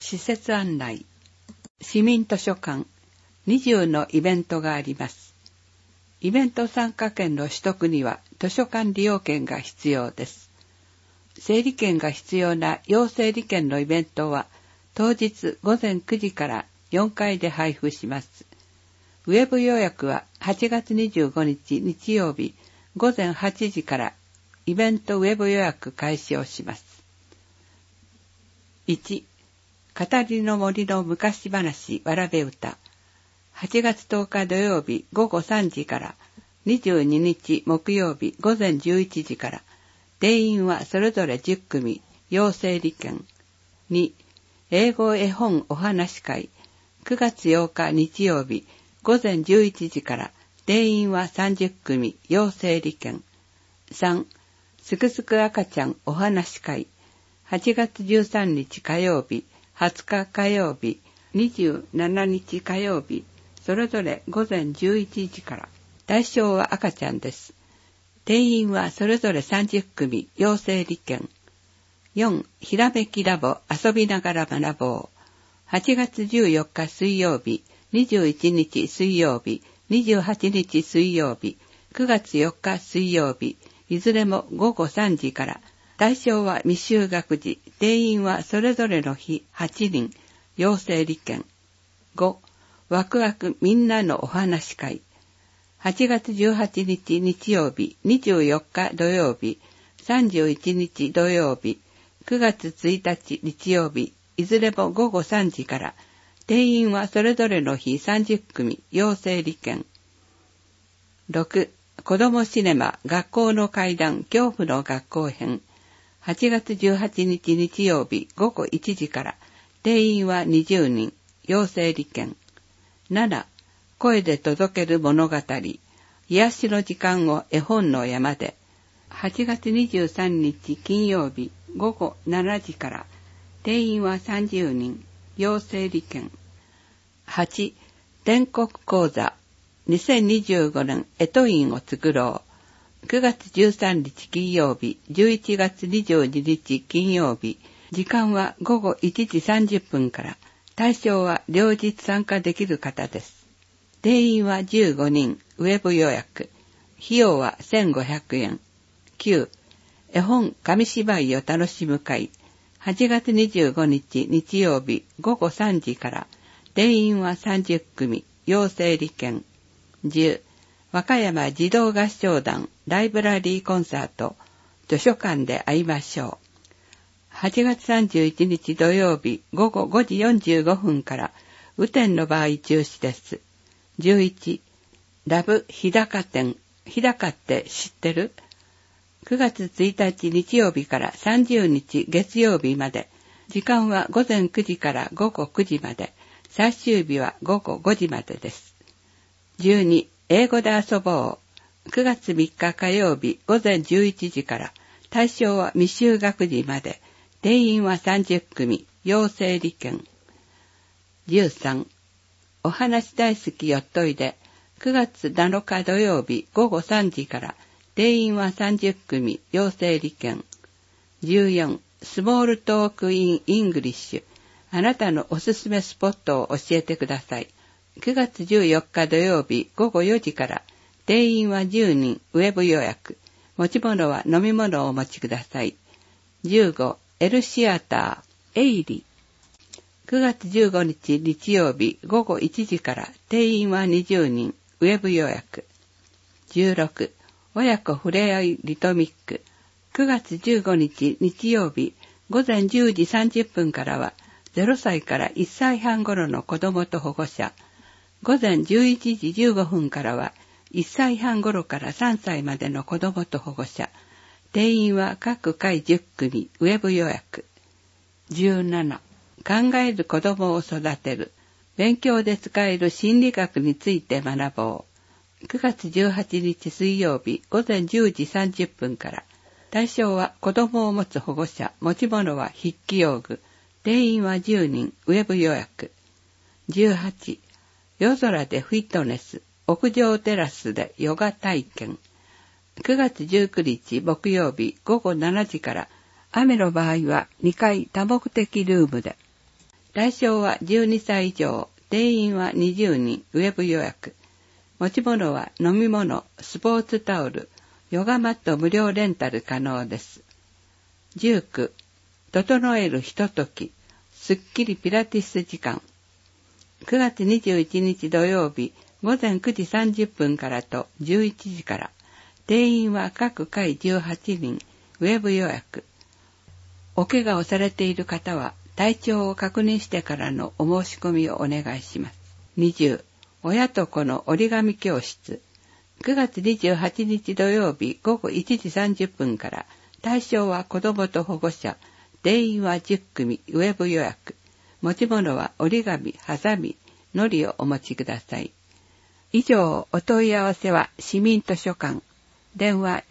施設案内。市民図書館。20のイベントがあります。イベント参加券の取得には図書館利用券が必要です。整理券が必要な要整理券のイベントは当日午前9時から4階で配布します。ウェブ予約は8月25日日曜日午前8時からイベントウェブ予約開始をします。1、語りの森の昔話わらべ歌。8月10日土曜日午後3時から22日木曜日午前11時から、定員はそれぞれ10組、要整理券。2、英語絵本お話会。9月8日日曜日午前11時から、定員は30組、要整理券。3、すくすく赤ちゃんお話会。8月13日火曜日、20日火曜日、27日火曜日、それぞれ午前11時から。対象は赤ちゃんです。定員はそれぞれ30組、要整理券。4、ひらめきラボ遊びながら学ぼう。8月14日水曜日、21日水曜日、28日水曜日、9月4日水曜日、いずれも午後3時から。対象は未就学児。定員はそれぞれの日8人、要整理券。5、ワクワクみんなのお話会。8月18日日曜日、24日土曜日、31日土曜日、9月1日日曜日、いずれも午後3時から。定員はそれぞれの日30組、要整理券。6、子どもシネマ学校の怪談恐怖の学校編。8月18日日曜日午後1時から。定員は20人、要整理券。7、声で届ける物語。癒しの時間を絵本の山で。8月23日金曜日午後7時から。定員は30人、要整理券。8、全国講座。2025年干支印を作ろう。9月13日金曜日、11月22日金曜日。時間は午後1時30分から。対象は両日参加できる方です。定員は15人、ウェブ予約。費用は1500円。9、絵本紙芝居を楽しむ会。8月25日日曜日午後3時から。定員は30組、要整理券。10、和歌山児童合唱団ライブラリーコンサート。図書館で会いましょう。8月31日土曜日午後5時45分から。雨天の場合中止です。11、ラブ日高展。日高って知ってる？ 9 月1日日曜日から30日月曜日まで。時間は午前9時から午後9時まで。最終日は午後5時までです。12、英語で遊ぼう。9月3日火曜日午前11時から。対象は未就学児まで。定員は30組、要整理券。13、お話大好きよっといで。9月7日土曜日午後3時から。定員は30組、要整理券。14、スモールトークインイングリッシュ。あなたのおすすめスポットを教えてください。9月14日土曜日午後4時から。定員は10人、ウェブ予約。持ち物は飲み物をお持ちください。15、L シアター、エイリ。9月15日日曜日午後1時から。定員は20人、ウェブ予約。16、親子ふれあいリトミック。9月15日日曜日午前10時30分からは。0歳から1歳半頃の子供と保護者。午前11時15分からは、1歳半頃から3歳までの子供と保護者。定員は各回10組、ウェブ予約。17、考える子供を育てる。勉強で使える心理学について学ぼう。9月18日水曜日午前10時30分から。対象は子供を持つ保護者、持ち物は筆記用具。定員は10人、ウェブ予約。18、夜空でフィットネス、屋上テラスでヨガ体験。9月19日木曜日午後7時から。雨の場合は2階多目的ルームで。 対象は12歳以上、定員は20人、ウェブ予約。持ち物は飲み物、スポーツタオル、ヨガマット無料レンタル可能です。19、整えるひととき、すっきりピラティス時間。9月21日土曜日、午前9時30分からと11時から。定員は各回18人、ウェブ予約。お怪我をされている方は、体調を確認してからのお申し込みをお願いします。20、親と子の折り紙教室。9月28日土曜日午後1時30分から、対象は子どもと保護者、定員は10組、ウェブ予約。持ち物は折り紙、ハサミ、糊をお持ちください。以上、お問い合わせは市民図書館。電話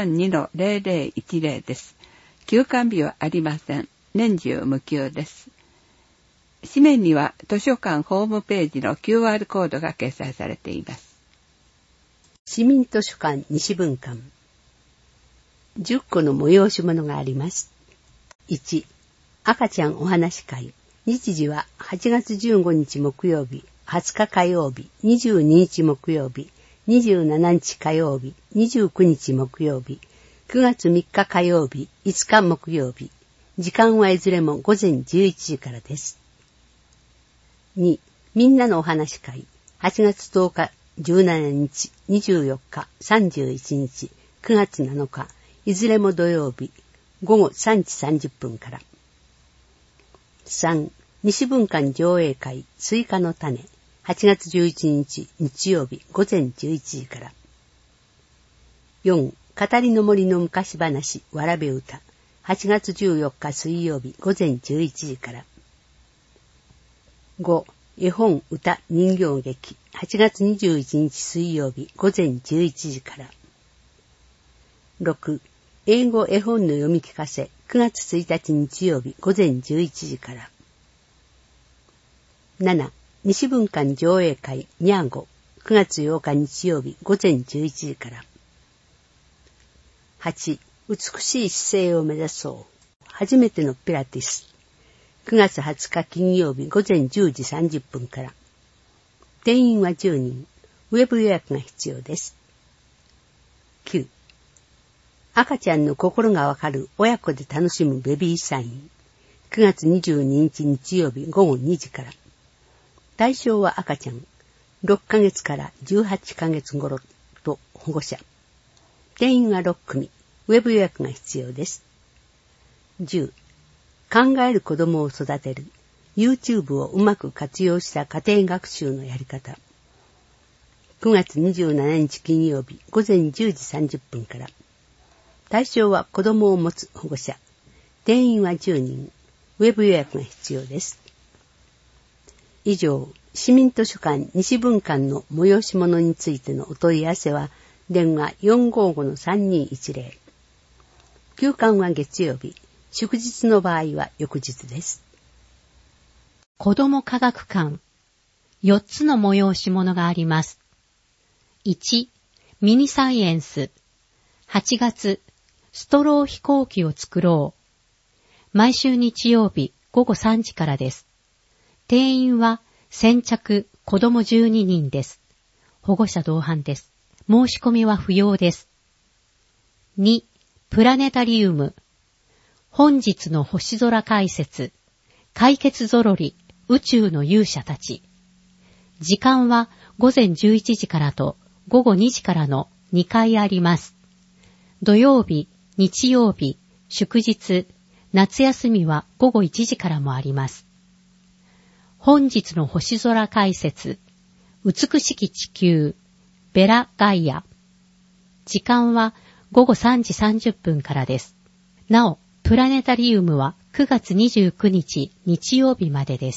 432-0010 です。休館日はありません。年中無休です。紙面には図書館ホームページの QR コードが掲載されています。 市民図書館西分館。10個の催し物があります。1、赤ちゃんお話会。日時は8月15日木曜日、20日火曜日、22日木曜日、27日火曜日、29日木曜日、9月3日火曜日、5日木曜日。時間はいずれも午前11時からです。2、みんなのお話会。8月10日、17日、24日、31日、9月7日、いずれも土曜日、午後3時30分から。3、西分館上映会、スイカの種。8月11日、日曜日、午前11時から。4、語りの森の昔話、わらべ歌。8月14日水曜日、午前11時から。5、絵本、歌、人形劇。8月21日水曜日、午前11時から。6、英語絵本の読み聞かせ。9月1日日曜日、午前11時から。7、西分館上映会、ニャーゴ。9月8日日曜日、午前11時から。8、美しい姿勢を目指そう。初めてのピラティス。9月20日金曜日午前10時30分から。定員は10人。ウェブ予約が必要です。9、赤ちゃんの心がわかる親子で楽しむベビーサイン。9月22日日曜日午後2時から。対象は赤ちゃん。6ヶ月から18ヶ月頃と保護者。定員は6組。ウェブ予約が必要です。10、考える子供を育てる YouTube をうまく活用した家庭学習のやり方。9月27日金曜日午前10時30分から。対象は子供を持つ保護者。定員は10人。ウェブ予約が必要です。以上、市民図書館西分館の催し物についてのお問い合わせは電話 455-3210。休館は月曜日、祝日の場合は翌日です。 子ども科学館。4つの催し物があります。1、ミニサイエンス。8月、ストロー飛行機を作ろう。毎週日曜日午後3時からです。定員は先着子ども12人です。保護者同伴です。申し込みは不要です。2、プラネタリウム。本日の星空解説。解決ぞろり、宇宙の勇者たち。時間は午前11時からと午後2時からの2回あります。土曜日、日曜日、祝日、夏休みは午後1時からもあります。本日の星空解説。美しき地球。ベラガイア。時間は午後3時30分からです。なお、プラネタリウムは9月29日日曜日までです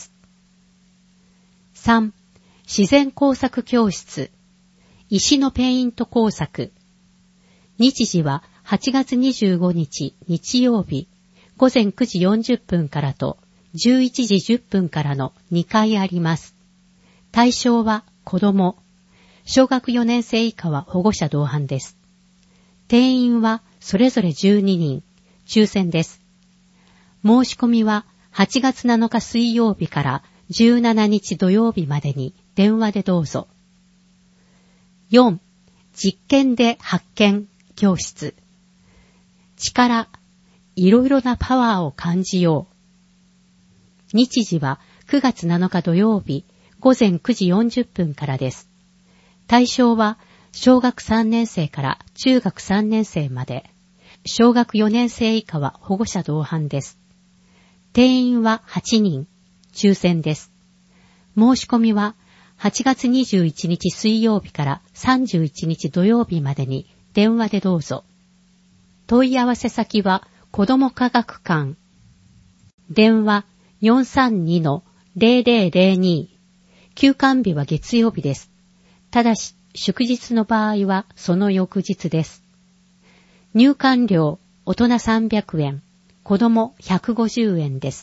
。3、自然工作教室。石のペイント工作。日時は8月25日日曜日、午前9時40分からと11時10分からの2回あります。対象は子供。小学4年生以下は保護者同伴です。定員はそれぞれ12人、抽選です。申し込みは 8月7日水曜日から17日土曜日までに電話でどうぞ。4. 実験で発見教室。力、いろいろなパワーを感じよう。日時は9月7日土曜日午前9時40分からです。対象は小学3年生から中学3年生まで。小学4年生以下は保護者同伴です。定員は8人、抽選です。申し込みは8月21日水曜日から31日土曜日までに電話でどうぞ。問い合わせ先は子ども科学館。電話 432-0002。休館日は月曜日です。ただし、祝日の場合はその翌日です。入館料、大人300円、子供150円です。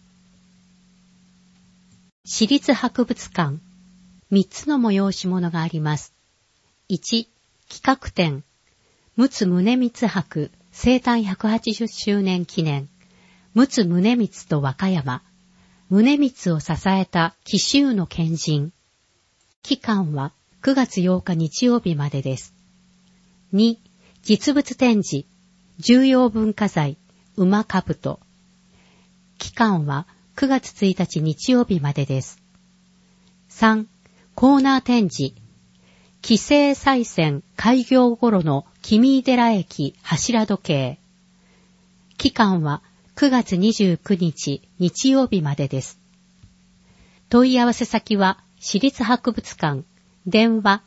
市立博物館、3つの催し物があります。1、企画展、陸奥宗光博生誕180周年記念、陸奥宗光と和歌山、宗光を支えた紀州の賢人。期間は9月8日日曜日までです。2、実物展示、重要文化財、馬兜。期間は9月1日日曜日までです。3、コーナー展示、紀西西線開業頃の君井寺駅柱時計。期間は9月29日日曜日までです。問い合わせ先は市立博物館、電話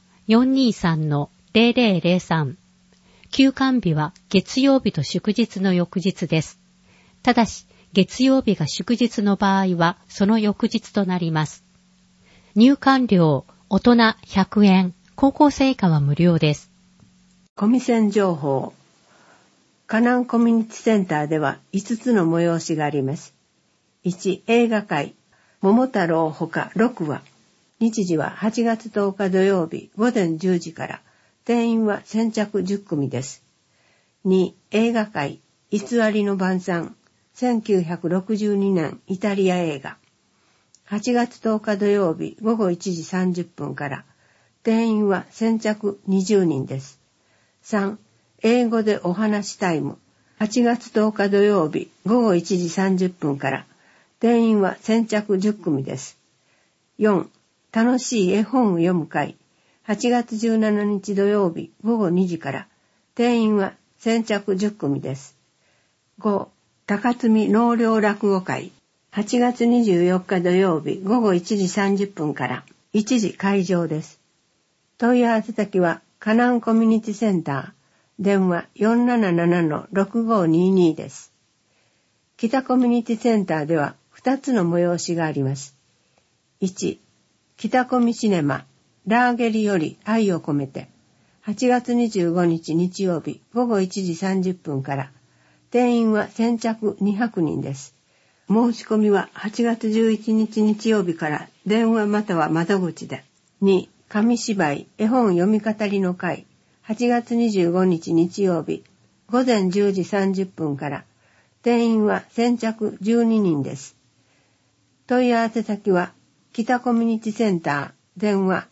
423-0003。休館日は月曜日と祝日の翌日です。ただし、月曜日が祝日の場合はその翌日となります。入館料、大人100円、高校生以下は無料です。 コミセン情報。河南コミュニティセンターでは5つの催しがあります。1、映画会、桃太郎ほか6話。日時は8月10日土曜日午前10時から。定員は先着10組です。2、映画会、偽りの晩餐、1962年イタリア映画。8月10日土曜日午後1時30分から。定員は先着20人です。3、英語でお話タイム。8月10日土曜日午後1時30分から。定員は先着10組です。4、楽しい絵本を読む会。8月17日土曜日午後2時から。定員は先着10組です。5、高積納涼落語会。8月24日土曜日午後1時30分から。1時会場です。問い合わせ先は河南コミュニティセンター。電話 477-6522 です。北コミュニティセンターでは2つの催しがあります。1、北コミシネマ。ラーゲリより愛を込めて、8月25日日曜日午後1時30分から。定員は先着200人です。申し込みは8月11日日曜日から電話または窓口で。2、紙芝居絵本読み語りの会。8月25日日曜日午前10時30分から。定員は先着12人です。問い合わせ先は北コミュニティセンター。電話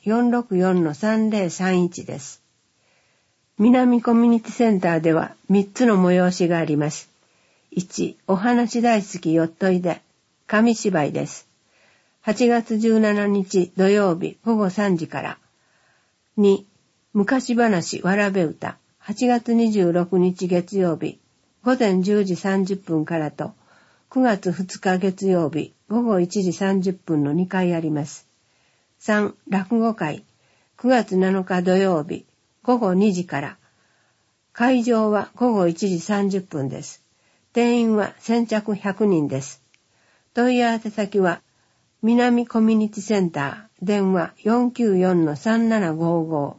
464-3031 です。南コミュニティセンターでは3つの催しがあります。1、お話大好きよっといで、紙芝居です。8月17日土曜日午後3時から。2、昔話わらべ歌、8月26日月曜日午前10時30分からと、9月2日月曜日午後1時30分の2回あります。3、落語会、9月7日土曜日、午後2時から。会場は午後1時30分です。定員は先着100人です。問い合わせ先は、南コミュニティセンター、電話 494-3755。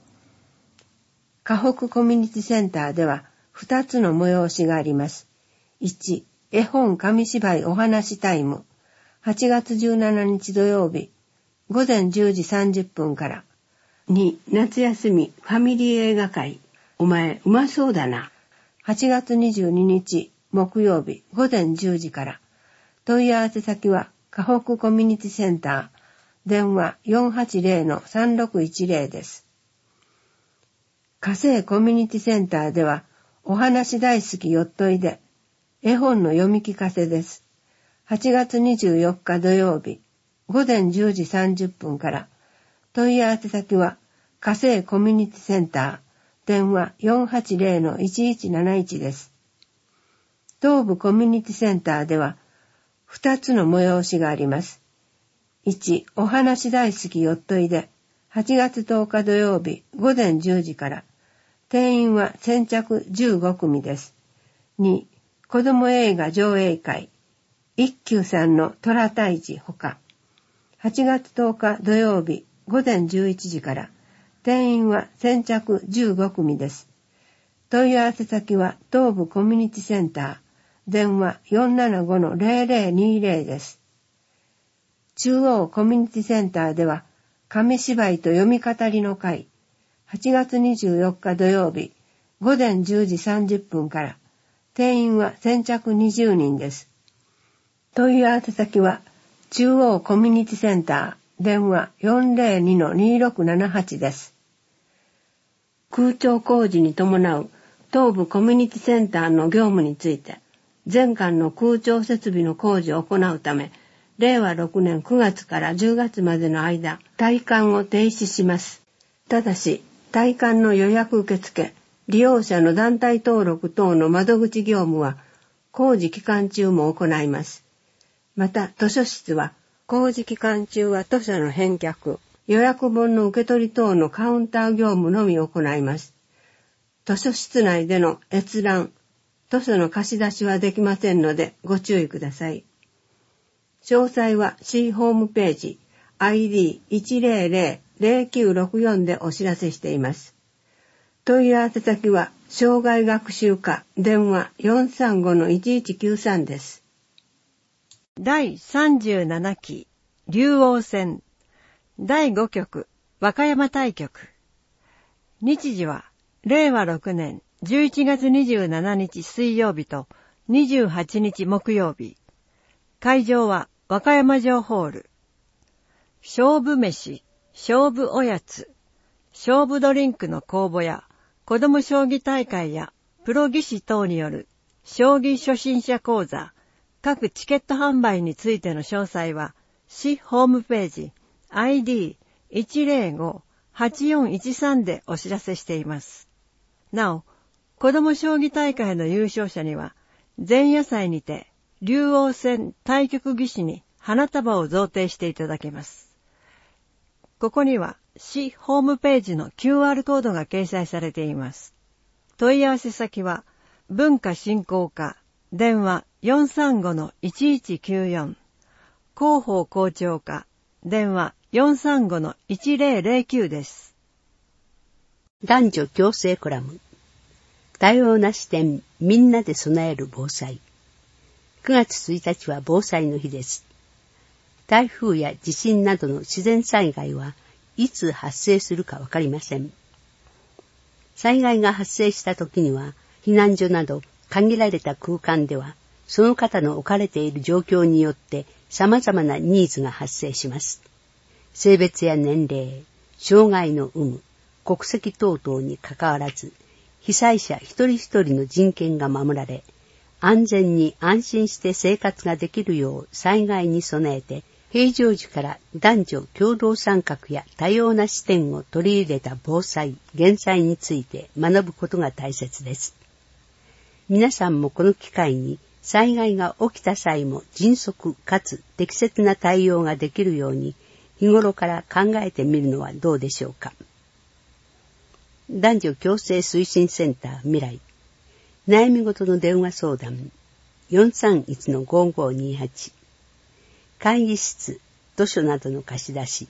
河北コミュニティセンターでは2つの催しがあります。1、絵本紙芝居お話タイム。8月17日土曜日、午前10時30分から。2、夏休みファミリー映画会。お前うまそうだな。8月22日木曜日午前10時から。 問い合わせ先は河北コミュニティセンター、電話 480-3610 です。火星コミュニティセンターでは、お話大好きよっといで、絵本の読み聞かせです。8月24日土曜日、午前10時30分から、問い合わせ先は火星コミュニティセンター、電話 480-1171 です。東部コミュニティセンターでは、2つの催しがあります。1、お話大好きよっといで、8月10日土曜日午前10時から、定員は先着15組です。2、子供映画上映会、一休さんの虎退治ほか、8月10日土曜日午前11時から、定員は先着15組です。問い合わせ先は東部コミュニティセンター、電話 475-0020 です。中央コミュニティセンターでは、紙芝居と読み語りの会、8月24日土曜日、午前10時30分から、定員は先着20人です。問い合わせ先は、中央コミュニティセンター、電話 402-2678 です。空調工事に伴う東部コミュニティセンターの業務について、全館の空調設備の工事を行うため、令和6年9月から10月までの間、退館を停止します。ただし、退館の予約受付、利用者の団体登録等の窓口業務は、工事期間中も行います。また、図書室は、工事期間中は図書の返却、予約本の受け取り等のカウンター業務のみ行います。図書室内での閲覧、図書の貸し出しはできませんのでご注意ください。詳細は C ホームページ ID100-0964 でお知らせしています。問い合わせ先は障害学習課電話 435-1193 です。 第37期竜王戦第5局和歌山大局。日時は令和6年11月27日水曜日と28日木曜日。会場は和歌山城ホール。勝負飯、勝負おやつ、勝負ドリンクの公募や子ども将棋大会やプロ棋士等による将棋初心者講座、各チケット販売についての詳細は市ホームページ ID105-8413 でお知らせしています。なお、子ども将棋大会の優勝者には前夜祭にて竜王戦対局技師に花束を贈呈していただけます。ここには市ホームページの QR コードが掲載されています。問い合わせ先は文化振興課電話 435-1194 広報校長課電話 435-1009 です。 男女共生コラム多様な視点みんなで備える防災。9月1日は防災の日です。台風や地震などの自然災害はいつ発生するかわかりません。災害が発生した時には避難所など限られた空間ではその方の置かれている状況によって様々なニーズが発生します。性別や年齢、障害の有無、国籍等々にかかわらず被災者一人一人の人権が守られ、安全に安心して生活ができるよう災害に備えて、平常時から男女共同参画や多様な視点を取り入れた防災・減災について学ぶことが大切です。皆さんもこの機会に災害が起きた際も迅速かつ適切な対応ができるように日頃から考えてみるのはどうでしょうか。男女共生推進センター未来悩み事の電話相談 431-5528 会議室図書などの貸し出し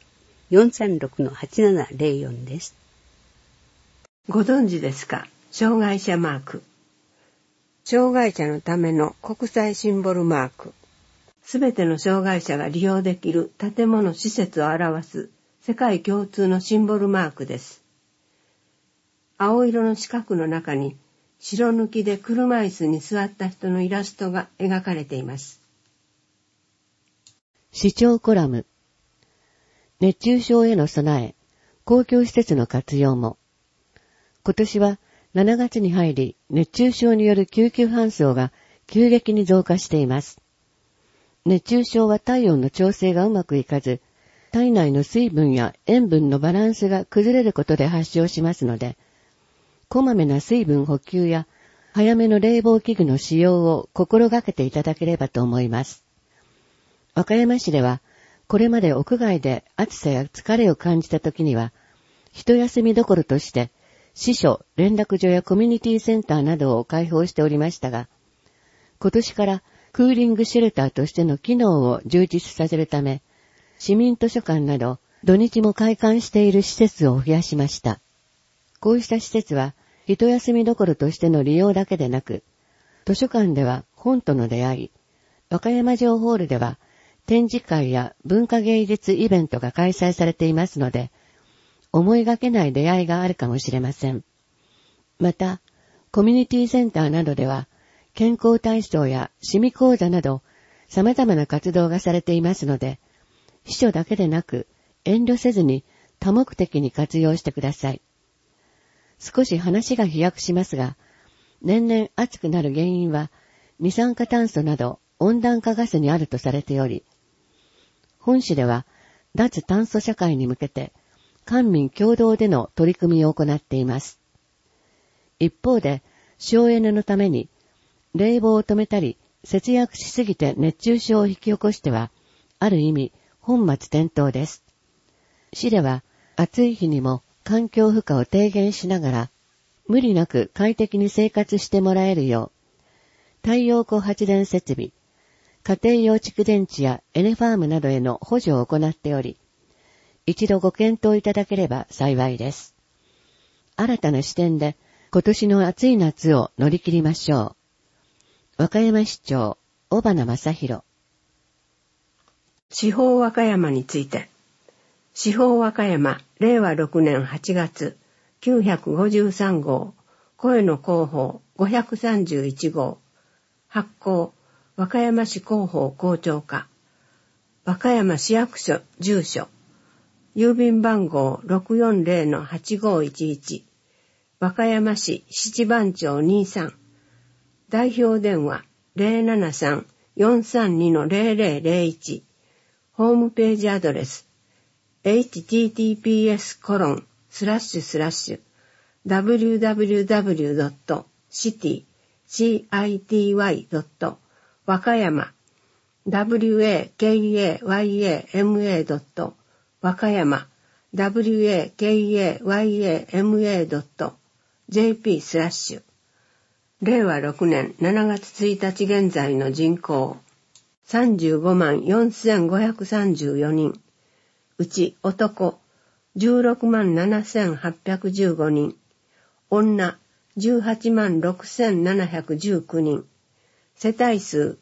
436-8704 です。 ご存知ですか？障害者マーク。障害者のための国際シンボルマーク。すべての障害者が利用できる建物施設を表す世界共通のシンボルマークです。青色の四角の中に白抜きで車椅子に座った人のイラストが描かれています。 市長コラム。熱中症への備え、公共施設の活用も。今年は7月に入り、熱中症による救急搬送が急激に増加しています。熱中症は体温の調整がうまくいかず、体内の水分や塩分のバランスが崩れることで発症しますので、こまめな水分補給や早めの冷房器具の使用を心がけていただければと思います。和歌山市では、これまで屋外で暑さや疲れを感じたときには、一休みどころとして、市所、連絡所やコミュニティセンターなどを開放しておりましたが、今年からクーリングシェルターとしての機能を充実させるため、市民図書館など土日も開館している施設を増やしました。こうした施設は、一休みどころとしての利用だけでなく、図書館では本との出会い、和歌山城ホールでは展示会や文化芸術イベントが開催されていますので、思いがけない出会いがあるかもしれません。また、コミュニティセンターなどでは、健康体操や趣味講座など、様々な活動がされていますので、秘書だけでなく、遠慮せずに多目的に活用してください。少し話が飛躍しますが、年々暑くなる原因は、二酸化炭素など温暖化ガスにあるとされており、本市では脱炭素社会に向けて、官民共同での取り組みを行っています。一方で、省エネのために、冷房を止めたり、節約しすぎて熱中症を引き起こしては、ある意味、本末転倒です。市では、暑い日にも環境負荷を低減しながら、無理なく快適に生活してもらえるよう、太陽光発電設備、家庭用蓄電池やエネファームなどへの補助を行っており、一度ご検討いただければ幸いです。新たな視点で今年の暑い夏を乗り切りましょう。和歌山市長、尾花正弘。 司法和歌山について。司法和歌山令和6年8月953号声の広報531号発行和歌山市広報校長課和歌山市役所住所郵便番号 640-8511 和歌山市七番町23代表電話 073-432-0001 ホームページアドレスhttps://www.city.wakayama wakayama.jp/ 令和6年7月1日現在の人口354534人うち男167,815人、女186,719人、世帯数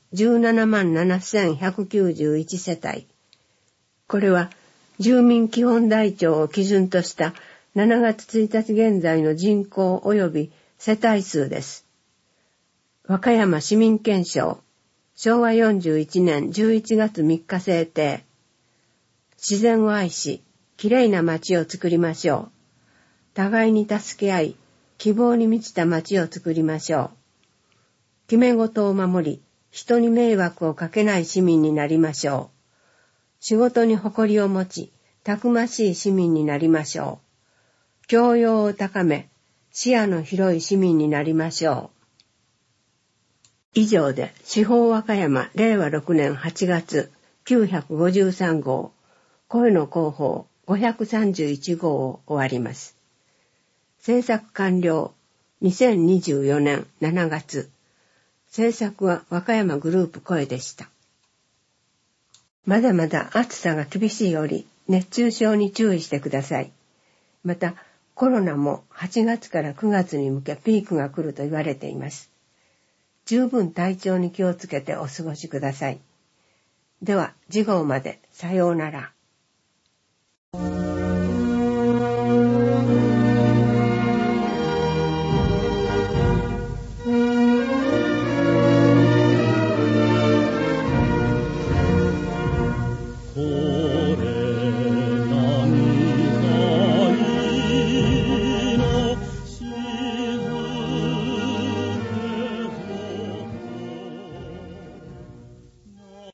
177,191世帯。これは住民基本台帳を基準とした7月1日現在の人口及び世帯数です。和歌山市民憲章、昭和41年11月3日制定。自然を愛し、きれいな街を作りましょう。互いに助け合い、希望に満ちた街を作りましょう。決め事を守り、人に迷惑をかけない市民になりましょう。仕事に誇りを持ち、たくましい市民になりましょう。教養を高め、視野の広い市民になりましょう。以上で、司法和歌山令和6年8月953号、声の広報531号を終わります。制作完了2024年7月。制作は和歌山グループ声でした。まだまだ暑さが厳しいより熱中症に注意してください。またコロナも8月から9月に向けピークが来ると言われています。十分体調に気をつけてお過ごしください。では次号までさようなら。